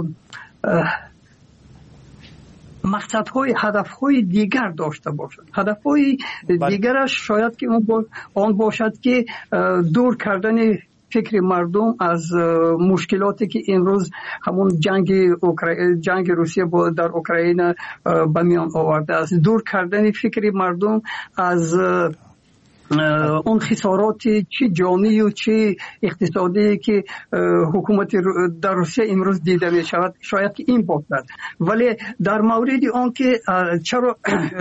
مقصدهای هدفهای دیگر داشته باشد. هدفهای دیگرش شاید که آن باشد که دور کردن فکر مردم از مشکلاتی که امروز همون جنگ روسیه در اوکراین به میان آورده است، دور کردن فکر مردم از اون خسارات چه جانی و چه اقتصادی که حکومت در روسیه امروز دیده می شود، شاید که این باشد. ولی در مورد آن که چرا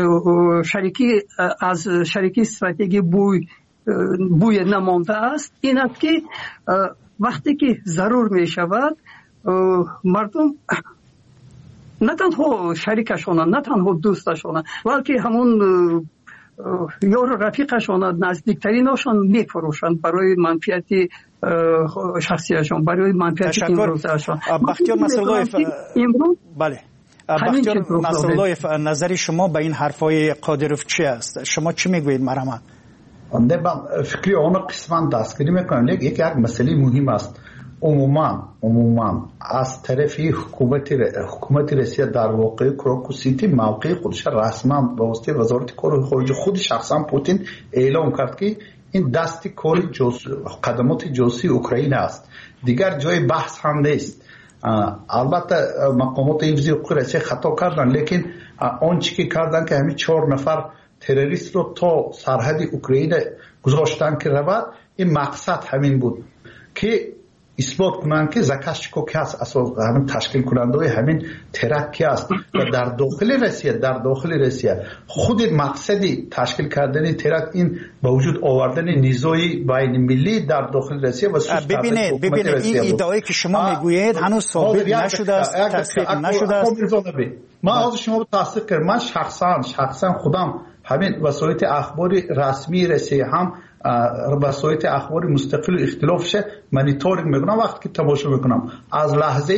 از شریکی استراتژی بوی نمانده است، این است که وقتی که ضرور می شود مردم نه تنها شریکشان، نه تنها دوستشان، بلکه همون یار رفیقشان، نزدیکترینشان میفروشند برای منفعت شخصیشان، برای منفعت امروزشان. بختیار نصراللهیف، بله، بختیار نصراللهیف، نظر شما به این حرفای قادروف چی است؟ شما چی میگویید مرحمت؟ من فکری آن قسمت دستگیری میکنم. یک مسئله مهم است. عموما از طرف حکومت روسیه در واقع کراکوسیتی موقع خودش رسما به واسطه وزارت کار خارجه خود شخصا پوتین اعلام کرد که این دست کار قدمات جاسوسی اوکراین است، دیگر جای بحث هم نیست. البته مقامات حفظی حقوق روسیه خطا کردن، لیکن آنچه که کردن که همین 4 نفر تروریست رو تا سرحد اوکراین گذاشتن که رود، این مقصد همین بود که اثبات کنند که زاکاشچیکو که اساس همین تشکیل کننده همین ترک است و در داخل روسیه خود مقصدی تشکیل کردن ترک این با وجود آوردن نیزوی بین ملی در داخل روسیه و ببینید این ادعایی که شما میگویید هنوز ثابت نشده است، تصدیق نشده است. من از شما تصدیق کردم. من شخصا خودم همین وسایل اخباری رسمی روسیه هم وسایل اخبار مستقل و اختلافش مانیتورینگ میکنم. وقتی که تماشا میکنم از لحظه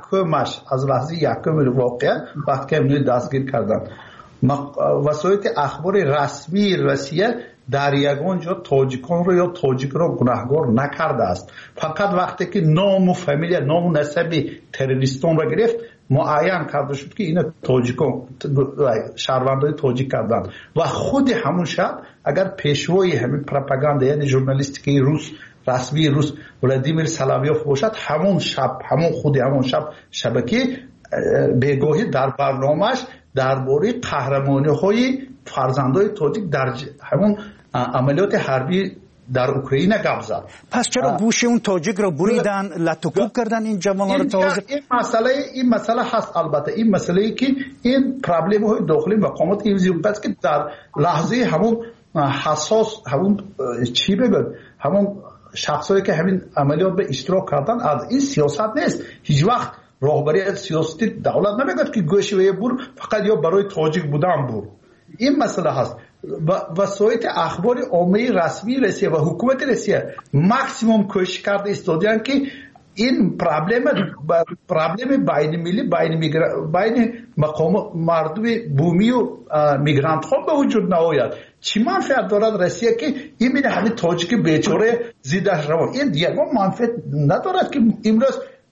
یکم واقعا وقتی که منو دستگیر کردن، وسایل اخبار رسمی روسیه در یگان جا تاجیکان رو یا تاجیک رو گناهکار نکرده است. فقط وقتی که نام و فامیل، نام و نسب تروریستان رو گرفت، معین کرده شد که اینا تاجیکان شهروندای تاجیک کردن و خود همون شب اگر پیشوای همین پروپاگاندا یعنی ژورنالیستیکی روس رسمی روس ولادیمیر سلاویوف باشد، همون شب شبکه بگاهی در برنامه‌اش درباره قهرمانی‌های فرزندای تاجیک در همون عملیات حربی در اوکراین گپ زد. پس چرا گوش اون تاجیک رو بریدن، لطوکوب کردن این جوان‌ها رو تازه؟ این مسئله هست. البته این مسئله ای که این پرابلم های داخلی مقامات حفظی حقوق که در لحظه همون حساس همون چی بگن همون شخصایی که همین عملیات به اشتراک کردن، از این سیاست نیست. هیچ وقت راهبری سیاستی دولت نمیگه که گوش و بور فقط یا برای تاجیک بودن بور. این مسئله هست. وسایل اخبار عامه رسمی روسیه و حکومت روسیه ماکسیموم کوشش کرده استادیان که این پرابلم بین ملی بین مقام مردم بومی و میگرانت ها به وجود نآید. چی منفعت دارد روسیه که این میره همین تاجیک بیچاره زیدش روان؟ این دیگه منفعت ندارد که امروز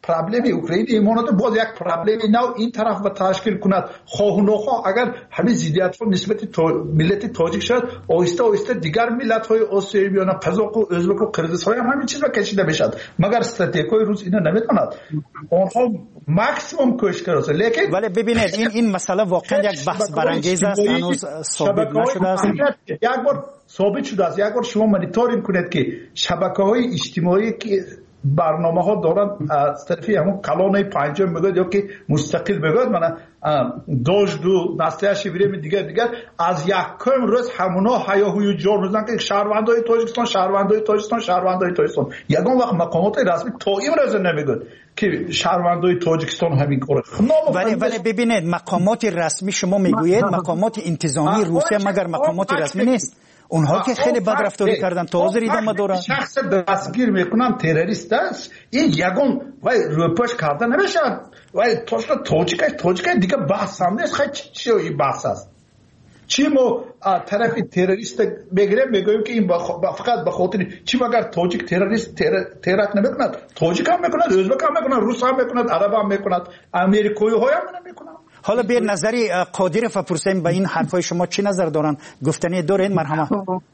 پرابلم اوکراین ایمانات باز یک پرابلم نو این طرف و تشکیل کند خواه و نخواه اگر همین زیدیت نسبت ملت تاجیک شد آهسته آهسته دیگر ملت های آسیایی بیان قزاق و ازبک و قرقیزستان هم همین چیز را کشیده بشد مگر استراتژی روس اینا نمیتواند آنها ماکسیمم کوشش کرده لیکن ولی ببینید این مسئله واقعا یک بحث برانگیز است هنوز ثابت نشده است یک بار ثابت شده است یک بار شما مانیتورینگ کنید که شبکه‌های اجتماعی که برنامه ها دارن از طرفی همون کلانه پنجم بگوید یا که مستقل بگوید من داشت دو نسته شبیره دیگر از یکم روز همونا هیاهوی جار روزن که شهروندای تاجیکستان یکم وقت مقامات رسمی تا این روز نمیگوید که شهروندای تاجیکستان همین کاره ولی ببینید مقامات رسمی شما میگویید مقامات انتظامی روسیه مگر مقامات رسمی نیست اونها که خیلی بد رفتاری کردن تا حاضر ادامه دارن شخص دستگیر میکنن تروریست است این یگان وای روپاش کردن نمیشه وای تاجیک دیگه بحث هم نیست خیلی چی این بحث است چی ما طرف تروریست بگیریم که این فقط به خاطر چی مگر تاجیک تروریست ترور نمیکند تاجیک هم میکند ازبک هم میکند روس هم میکند عرب هم میکند امریکایی های هم نمیکند حالا بیر نظری قادر فپرسیم به این حرفای شما چی نظر دارن گفتنی دارین مرحمت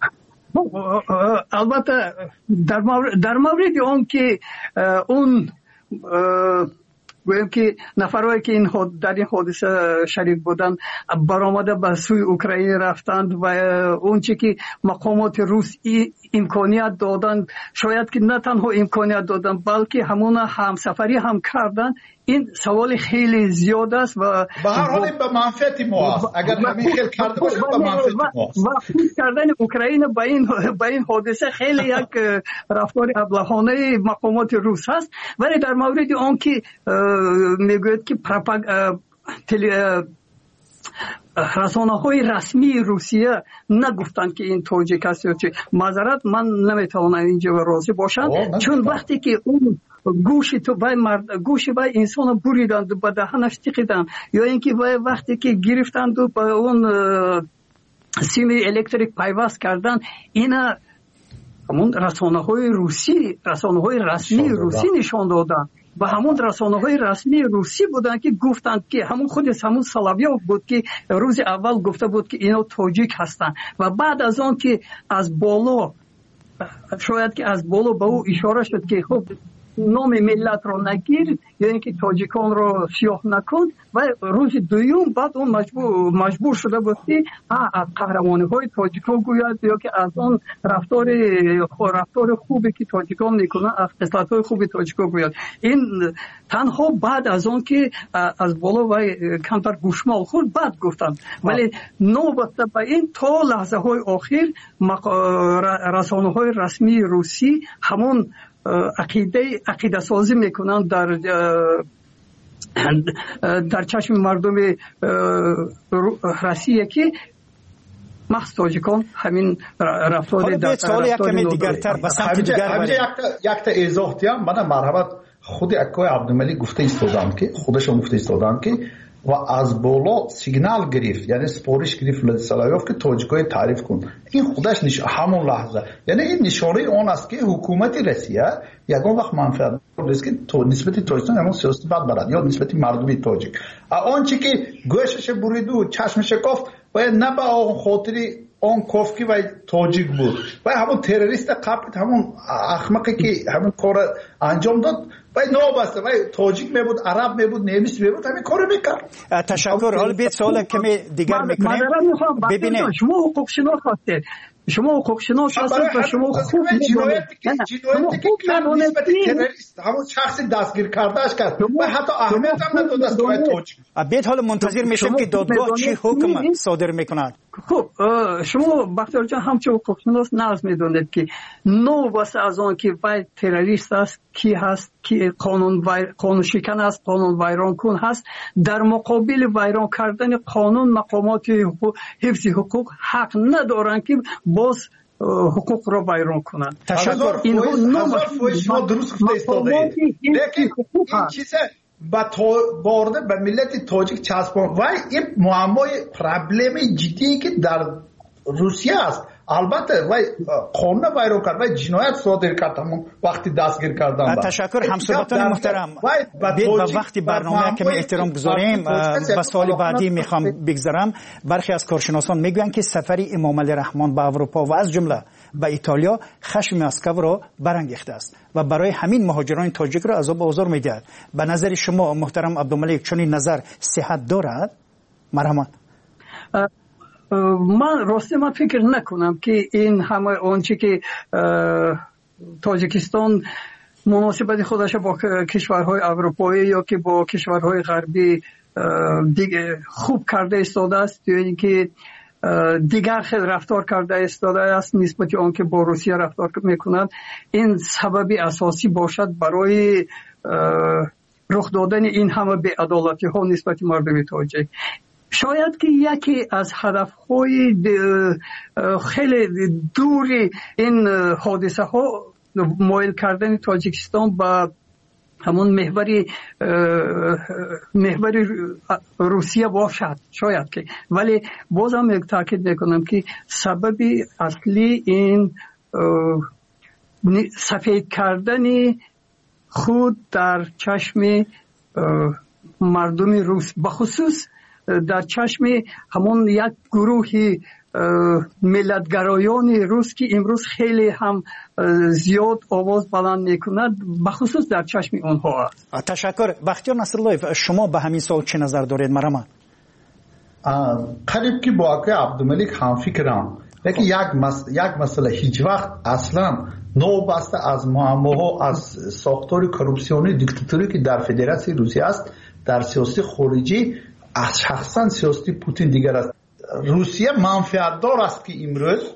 البته در مورد اون که اون گویم که نفرهایی که در این حادثه شریک بودن برآمده به سوی اوکراین رفتند و اون چی که مقامات روس امکانیت دادن شاید که نه تنها امکانیت دادن بلکه همون همسفری هم کردن این سوال خیلی زیاد است و به هر حال به منفعت ما است اگر همین خیلی کرده باشه به منفعت ما است و کردن اوکراین به این حادثه خیلی یک رفتار ابلهانه مقامات روس هست ولی در مورد آن که میگوید که رسانه‌های رسمی روسیه نگفتند که این تاجیک است یا چه معذرت من نمیتوانم اینجا راضی باشم چون وقتی که اون گوشی بای انسان بریدند به دهنش تکیدند یا اینکه وقتی که گرفتند و به اون سیم الکتریک پیوست کردن اینا همون رسانه‌های رسمی روسی نشان دادند و همون رسانه‌های رسمی روسی بودند که گفتند که همون سلاویوف بود که روز اول گفته بود که اینا تاجیک هستند و بعد از آن که از بالا شاید که از بالا به او اشاره شد که خب نام ملت رو نگیر یا اینکه تاجیکان رو سیاه نکن و روز دوم بعد اون مجبور شده بود که قهرمانی های تاجیکان گوید یا که از اون رفتار خوبی که تاجیکان میکنن از خصلت های خوبی تاجیکان گوید این تنها بعد از اون که از بالا و کمتر گوشمال خورد بعد گفتن ولی نوبت به این تا لحظه های آخر رسانه های رسمی روسی همون عقیده سازی میکنن در چشم مردم روسیه که محض تاجیکان همین رفتار در سوال یکمی دیگرتر به سمت دیگر یک تا ایزاح دیم من مرحبت خود اکای عبدالملی گفته ایستادم که و از بالا سیگنال گرفت یعنی سپارش گرفت لدسلایوف که تاجیکای تعریف کن این خودش همون لحظه یعنی این نشانه اون است که حکومت روسیه یگان وقت منفعت است که نسبت تاجیکستان همون سیاست بد برد یا نسبت مردمی تاجیک آنچه که گوشش برید و چشمش کافت باید نه به خاطری اون کافکی و تاجیک بود و همون تروریست قبل همون احمقی که همون کار انجام داد باید نابسته باید تاجیک میبود عرب میبود نیمیس میبود همین کارو میکرد تشکر حال بیت سوال کمی دیگر میکنیم ببینید شما حقوق شناس هستید شما حقوق شناس هستید و شما خوب جنایتی که نسبت تروریست همون شخصی دستگیر کردهش کرد و حتی اهمیت هم نداد است باید تاجیک بیت حال منتظر میشیم که دادگاه چی حکم صادر میکند خب شما بختیار جان همچون حقوق شناس نظر میدونید که نوبت از آن که باید تروریست است کی هست که قانون شکن است قانون ویران کن هست در مقابل ویران کردن قانون مقامات حفظ حقوق حق ندارن که باز حقوق را ویران کنند تشکر اینها شما درست گفته ایستاده لیکن این چیزه بارده به ملت تاجیک چسبان و این معمای پرابلم جدی که در روسیه است البته وای قانون وایرو کرد و جنایت صادر کرد همون وقتی دستگیر کردن. تشکر همصحبتان محترم. به وقتی برنامه که احترام گذاریم به سوال بعدی میخوام بگذارم. برخی از کارشناسان میگویند که سفر امام علی رحمان به اروپا و از جمله به ایتالیا خشم مسکو را برانگیخته است و برای همین مهاجران تاجیک را عذاب و آزار میدهد. به نظر شما محترم عبدالملک چنین نظر صحت دارد؟ مرحمت. من فکر نکنم که این همه آنچه که تاجیکستان مناسبت خودش با کشورهای اروپایی یا که با کشورهای غربی دیگه خوب کرده ایستاده است یا اینکه دیگر خیلی رفتار کرده ایستاده است نسبت آن که با روسیه رفتار میکنند، این سببی اساسی باشد برای رخ دادن این همه بی‌عدالتی ها نسبت مردم تاجیک. شاید که یکی از هدفهای خیلی دوری این حادثه ها مایل کردن تاجیکستان به همون محور روسیه باشد، شاید که، ولی بازم تاکید میکنم که سببی اصلی این سفید کردن خود در چشم مردم روس، بخصوص در چشم همون یک گروه ملتگرایان روس که امروز خیلی هم زیاد آواز بلند میکند، بخصوص در چشم آنها است. تشکر. بختیار نصرالله، شما به همین سوال چه نظر دارید؟ مرحمت. قریب که با آقای عبدالملک هم فکرم، لیکن یک مسئله هیچ وقت اصلا نو بسته از معماها از ساختار کروپسیونی دیکتاتوری که در فدراسیون روسیه است در سیاست خارجی از شخصا سیاست پوتین دیگر است. روسیه منفعت دار است که امروز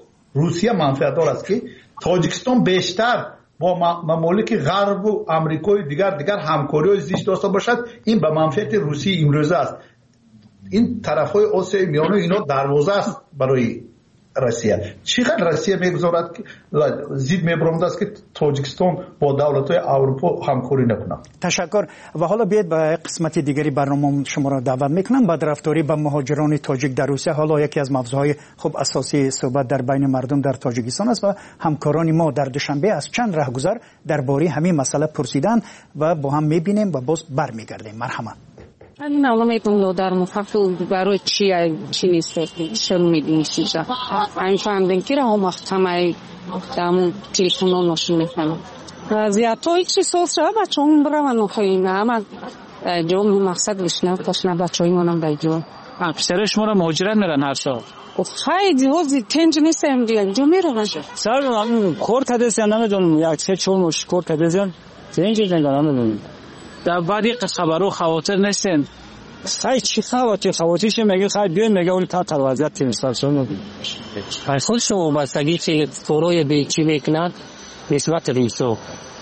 تاجیکستان بیشتر با ممالک غرب و امریکای دیگر همکاری زیست داشته باشد. این به منفعت روسیه امروز است. این طرفهای آسیای میانه اینا دروازه است برای روسیه. چقدر روسیه میگذارد که زید میبرمد است که تاجیکستان با دولت‌های اروپا همکاری نکنه. تشکر. و حالا بیاید به قسمت دیگری برنامه شما را دعوت میکنم. بدرفتاری با مهاجران تاجیک در روسیه حالا یکی از موضوعهای خوب اساسی صحبت در بین مردم در تاجیکستان است و همکاران ما در دوشنبه از چند راهگذر درباره همین مسئله پرسیدن و با هم میبینیم و باز برمیگردیم. مرحمت. این علامه اون در مفهوم برای چی نیست شروع می‌دونیش این فهمیدن که هم محتمل دامون تلفن نشون می‌کنم زیادتایی چی سوسه بچه‌مون برام نخواهیم اما جون مقصد بشنم تاشنا بچه‌ای منم بیجون پسرش ما مهاجرت میرن هر سال خیلی هوزی تنج نیستم دیگه جو میرن سر کورت هدسیان نمیدونم یک سه چون کورت هدسیان تنج نمیدونم در بعدی خبرو خواطر نیستن سعی چی خواتیش میگه خیلی بیان میگه اون تا وضعیت تیمسازون از خودشون بستگی که فروی به چی میکنن نسبت روسو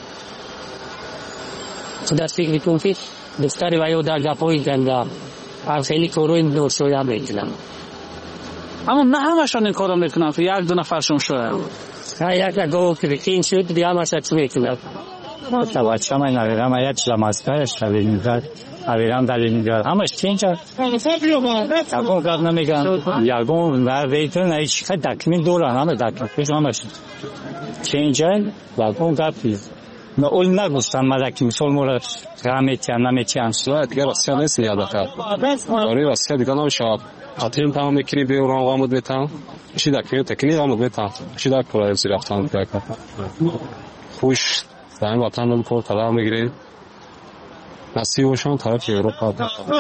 در فکر کن که دفتری وایو در گپوی گنده خیلی فروی نورسوی هم میکنن اما نه همشان این کارو میکنن که یک دو نفرشون شده یک گوه که بکین شد دیگه همش چی میکنن توجه من نمیدونم اید لمسکرش نمیدونم اویران در اینجا همش چینجا تاکون کار نمیگن یارگون و ویتون ایش خیلی دکمین دوران همه دکمین همش چینجا واکون کار پیز نه اول نگوستم مدکی مسول مورد رمیتیان نمیتیان سواد دیگه راستی نیست یاد کرد آره راستی دیگه نمیشه خاطرم تمام میکنی به اون قامت بتام چی دکمین تکنی قامت بتام چی دک پرای زیرفتان کرد خوش زن وطن رو بکر طرح میگیرید نصیبشان طرف اروپا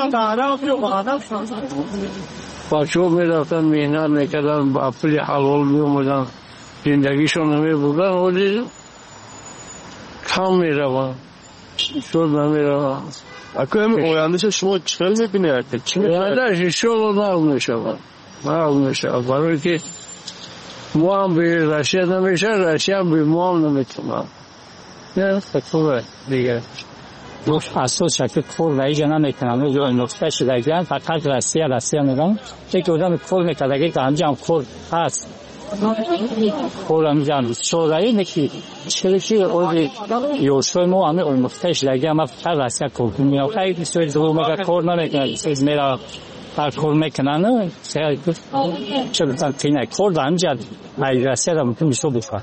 بچه‌ها میرفتن مهنت میکردن با پول حلال میومدن زندگیشون نمیبردن ولی کم میرون شد نمیرون اکنون آیندهش شما چقدر میبینید؟ آیندهش شد معلوم میشه برای که ما هم به روسیه نمیشه روسیه هم به ما هم نمیتونن نه خوبه دیگه دوست اساس شکل کور رای جنا میکنم جو نقطه شدگان فقط روسیه میگم یک آدم کور میکرده که انجام کور هست کور انجام شورای نکی چه اولی یوشوی مو همه اون نقطه شدگان ما فقط روسیه کور میام خیلی سوی دو مگه کور نمیکنه چیز میرا کار میکنن چه تینه کار دانجا ایراسه را میشه بفر.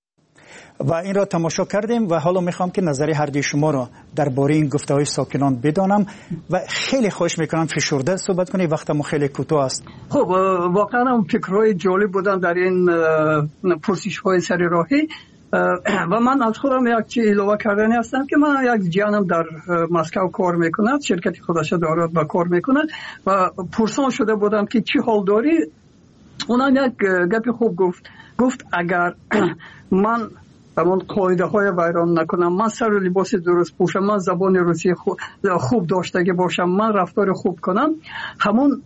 و این را تماشا کردیم و حالا میخوام که نظر هر دوی شما را درباره این گفته‌های ساکنان بدانم و خیلی خوش میکنم فشرده صحبت کنید، وقتمون خیلی کوتاه است. خب واقعا فکرهای جالب بودن در این پرسش‌های سر راهی و من از خودم یک چیز اضافه کردنی هستم که من یک جانم در مسکو کار میکند، شرکت خودش دارد و کار میکند و پرسان شده بودم که چی حال داری. اونم یک گپ خوب گفت اگر من همون قاعده های ویران نکنم، من سر و لباس درست پوشم، من زبان روسی خوب داشته باشم، من رفتار خوب کنم، همون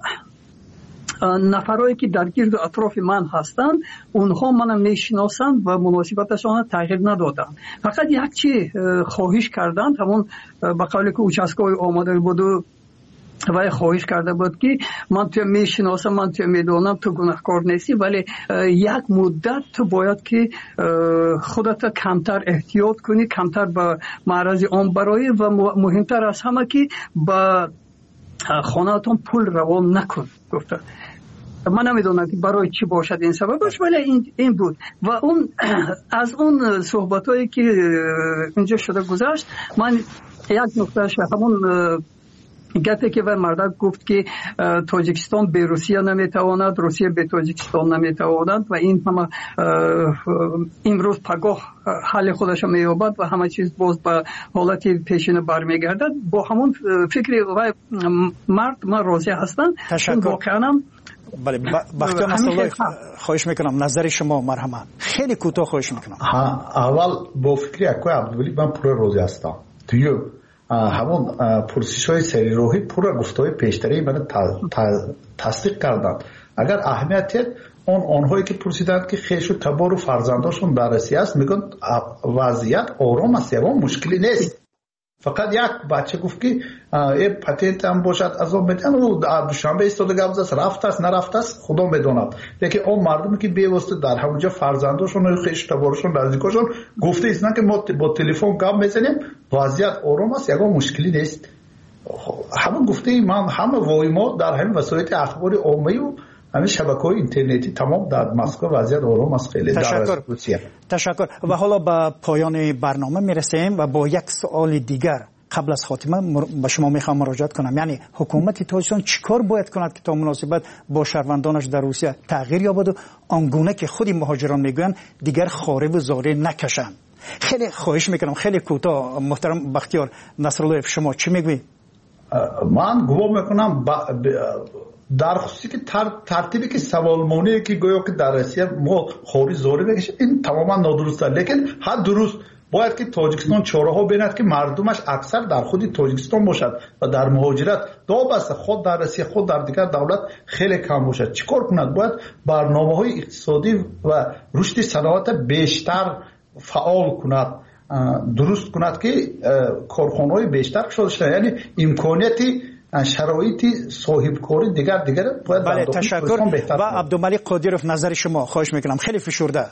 نفرایی که در گرد و اطراف من هستند اونها منو میشناسند و مناسبتشان تغییر ندادن. فقط یک چی خواهش کردند، همون به قولی که اوچسکای آماده بود و خواهش کرده بود که من تو میشناسم، من تو میدونم تو گناهکار نیستی، ولی یک مدت تو باید که خودت کمتر احتیاط کنی، کمتر به معرض آن برای و مهمتر از همه که به خانه‌تون پول روان نکن. گفته من نمیدونم که برای چی باشد این سببش، ولی این بود. و اون از اون صحبتایی که اینجا شده گذشت، من یک نکتهش همون گفته که و مردک گفت که تاجیکستان به روسیه نمیتواند، روسیه به تاجیکستان نمیتواند و این همه امروز پگاه حل خودش مییابد و همه چیز باز به حالت پیشین برمیگردد. با همون فکری و مرد من راضی هستم. تشکر. بله بختیار نصرالله خواهش میکنم نظر شما مرحمت خیلی کوتاه خواهش میکنم. اول با فکری اکوی عبدالولی من پور راضی هستم. توی همون پرسش های سری روحی پور گفته های پیشتری من تصدیق کردن. اگر اهمیت آنهایی که پرسیدند که خیش و تبار و فرزنداشون در رسی است، میگن وضعیت آرام است، یه مشکلی نیست. فقط یک بچه گفت که پتنت هم باشد از اون میدن و دوشنبه ایستاده گفت است، رفت است نرفت است خدا میداند. لیکن اون مردمی که بیواسطه در همونجا فرزنداشون و خیش تبارشون نزدیکاشون گفته است نه که ما با تلفن گپ میزنیم وضعیت آرام است، یگان مشکلی نیست. همون گفته من همه وایما در همین وسایل اخبار عامه و همین شبکه‌های اینترنتی تمام در مسکو وضعیت آرام است. خیلی تشکر. و حالا به پایان برنامه میرسیم و با یک سوال دیگر قبل از خاتمه به شما میخوام مراجعت کنم. یعنی حکومت تاجیکستان چیکار باید کند که تا مناسبت با شهروندانش در روسیه تغییر یابد و آنگونه که خود مهاجران میگویند دیگر خاره و زاره نکشند؟ خیلی خواهش میکنم خیلی کوتاه. محترم بختیار نصرالله شما چی میگویید؟ من گمان میکنم در خصوصی که ترتیبی که سوالمونی که گویا که در روسیه ما خاری زوری بکشیم این تماما نادرسته. لیکن هر درست باید که تاجیکستان چاره‌ها بیند که مردمش اکثر در خود تاجیکستان باشد و در مهاجرت دابسته خود در روسیه خود در دیگر دولت خیلی کم باشد. چیکار کند؟ باید برنامه‌های اقتصادی و رشد صنعت بیشتر فعال کند، درست کند که کارخانه‌های بیشتر شده شده، یعنی امکانیتی شرایطی صاحب کاری دیگر باید. بله تشکر. و عبدالملک قادیروف نظر شما خواهش میکنم خیلی فشرده.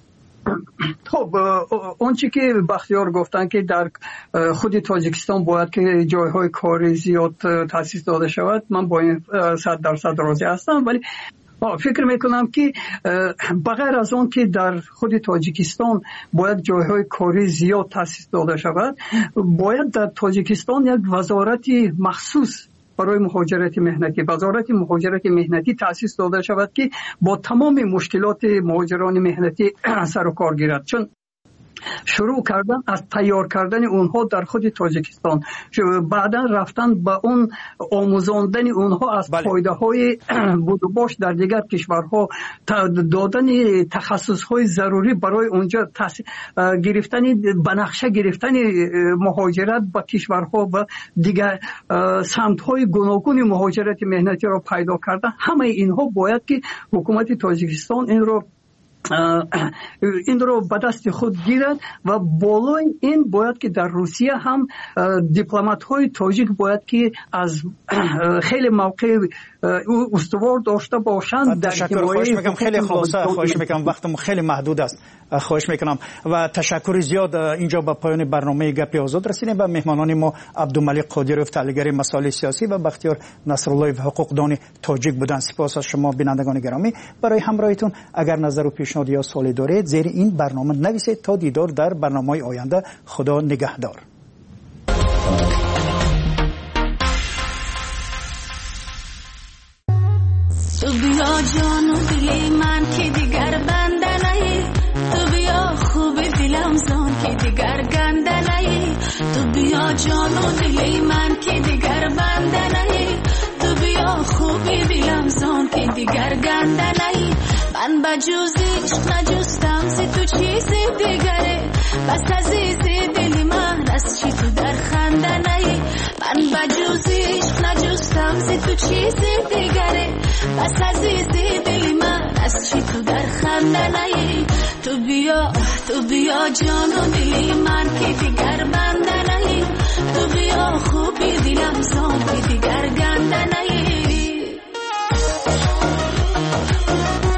خب اون چی که بختیار گفتن که در خود تاجیکستان باید که جایهای کاری زیاد تأسیس داده شود، من با این 100% راضی هستم. ولی فکر میکنم که بغیر از اون که در خود تاجیکستان باید جایهای کاری زیاد تأسیس داده شود، باید در تاجیکستان یک وزارت مخصوص برای مهاجرت مهنتی، وزارت مهاجرت مهنتی تأسیس داده شود که با تمام مشکلات مهاجران مهنتی سر و کار گیرد. چون شروع کردن از تیار کردن اونها در خود تاجیکستان، بعدا رفتن به اون آموزاندن اونها از پایده های بود و باش در دیگر کشورها، دادن تخصص های ضروری برای اونجا گرفتن بنقشه گرفتن مهاجرت به کشورها و دیگر سمت های گوناگون مهاجرت مهنتی را پیدا کردن. همه اینها باید که حکومت تاجیکستان این رو این رو به دست خود گیرد و بالای این باید که در روسیه هم دیپلمات های تاجیک باید که از خیلی موقع استوار داشته باشند. تشکر. خواهش میکنم خیلی خلاصه، خواهش میکنم وقتم خیلی محدود است، خواهش میکنم و تشکر زیاد. اینجا به پایان برنامه گپ آزاد رسیدیم. به مهمانان ما عبدالملک قادریوف تحلیلگر مسائل سیاسی و بختیار نصرالله حقوقدان تاجیک بودند. سپاس از شما بینندگان گرامی برای همراهیتون. اگر نظر و پیشنهاد یا سوالی دارید زیر این برنامه نویسید. تا دیدار در برنامه‌های آینده. خدا نگهدار. تو بیا جان و دل من که دیگر بنده نهی، تو بیا خوب دلم زان که دیگر گنده نهی، تو بیا جان و دل من که دیگر بنده نهی، تو بیا خوب دلم زان که دیگر گنده نهی. من بجز عشق نجستم ز تو چیزی دیگره، بس عزیز دل من از چی تو در خنده نهی. من بجز عشق نجستم ز تو چیزی دیگره، بس عزیز دل من از چی تو در خنده نهی. تو بیا جان و دل من که دیگر بنده نهی، تو بیا خوبی دلم زان که دیگر گنده نهی.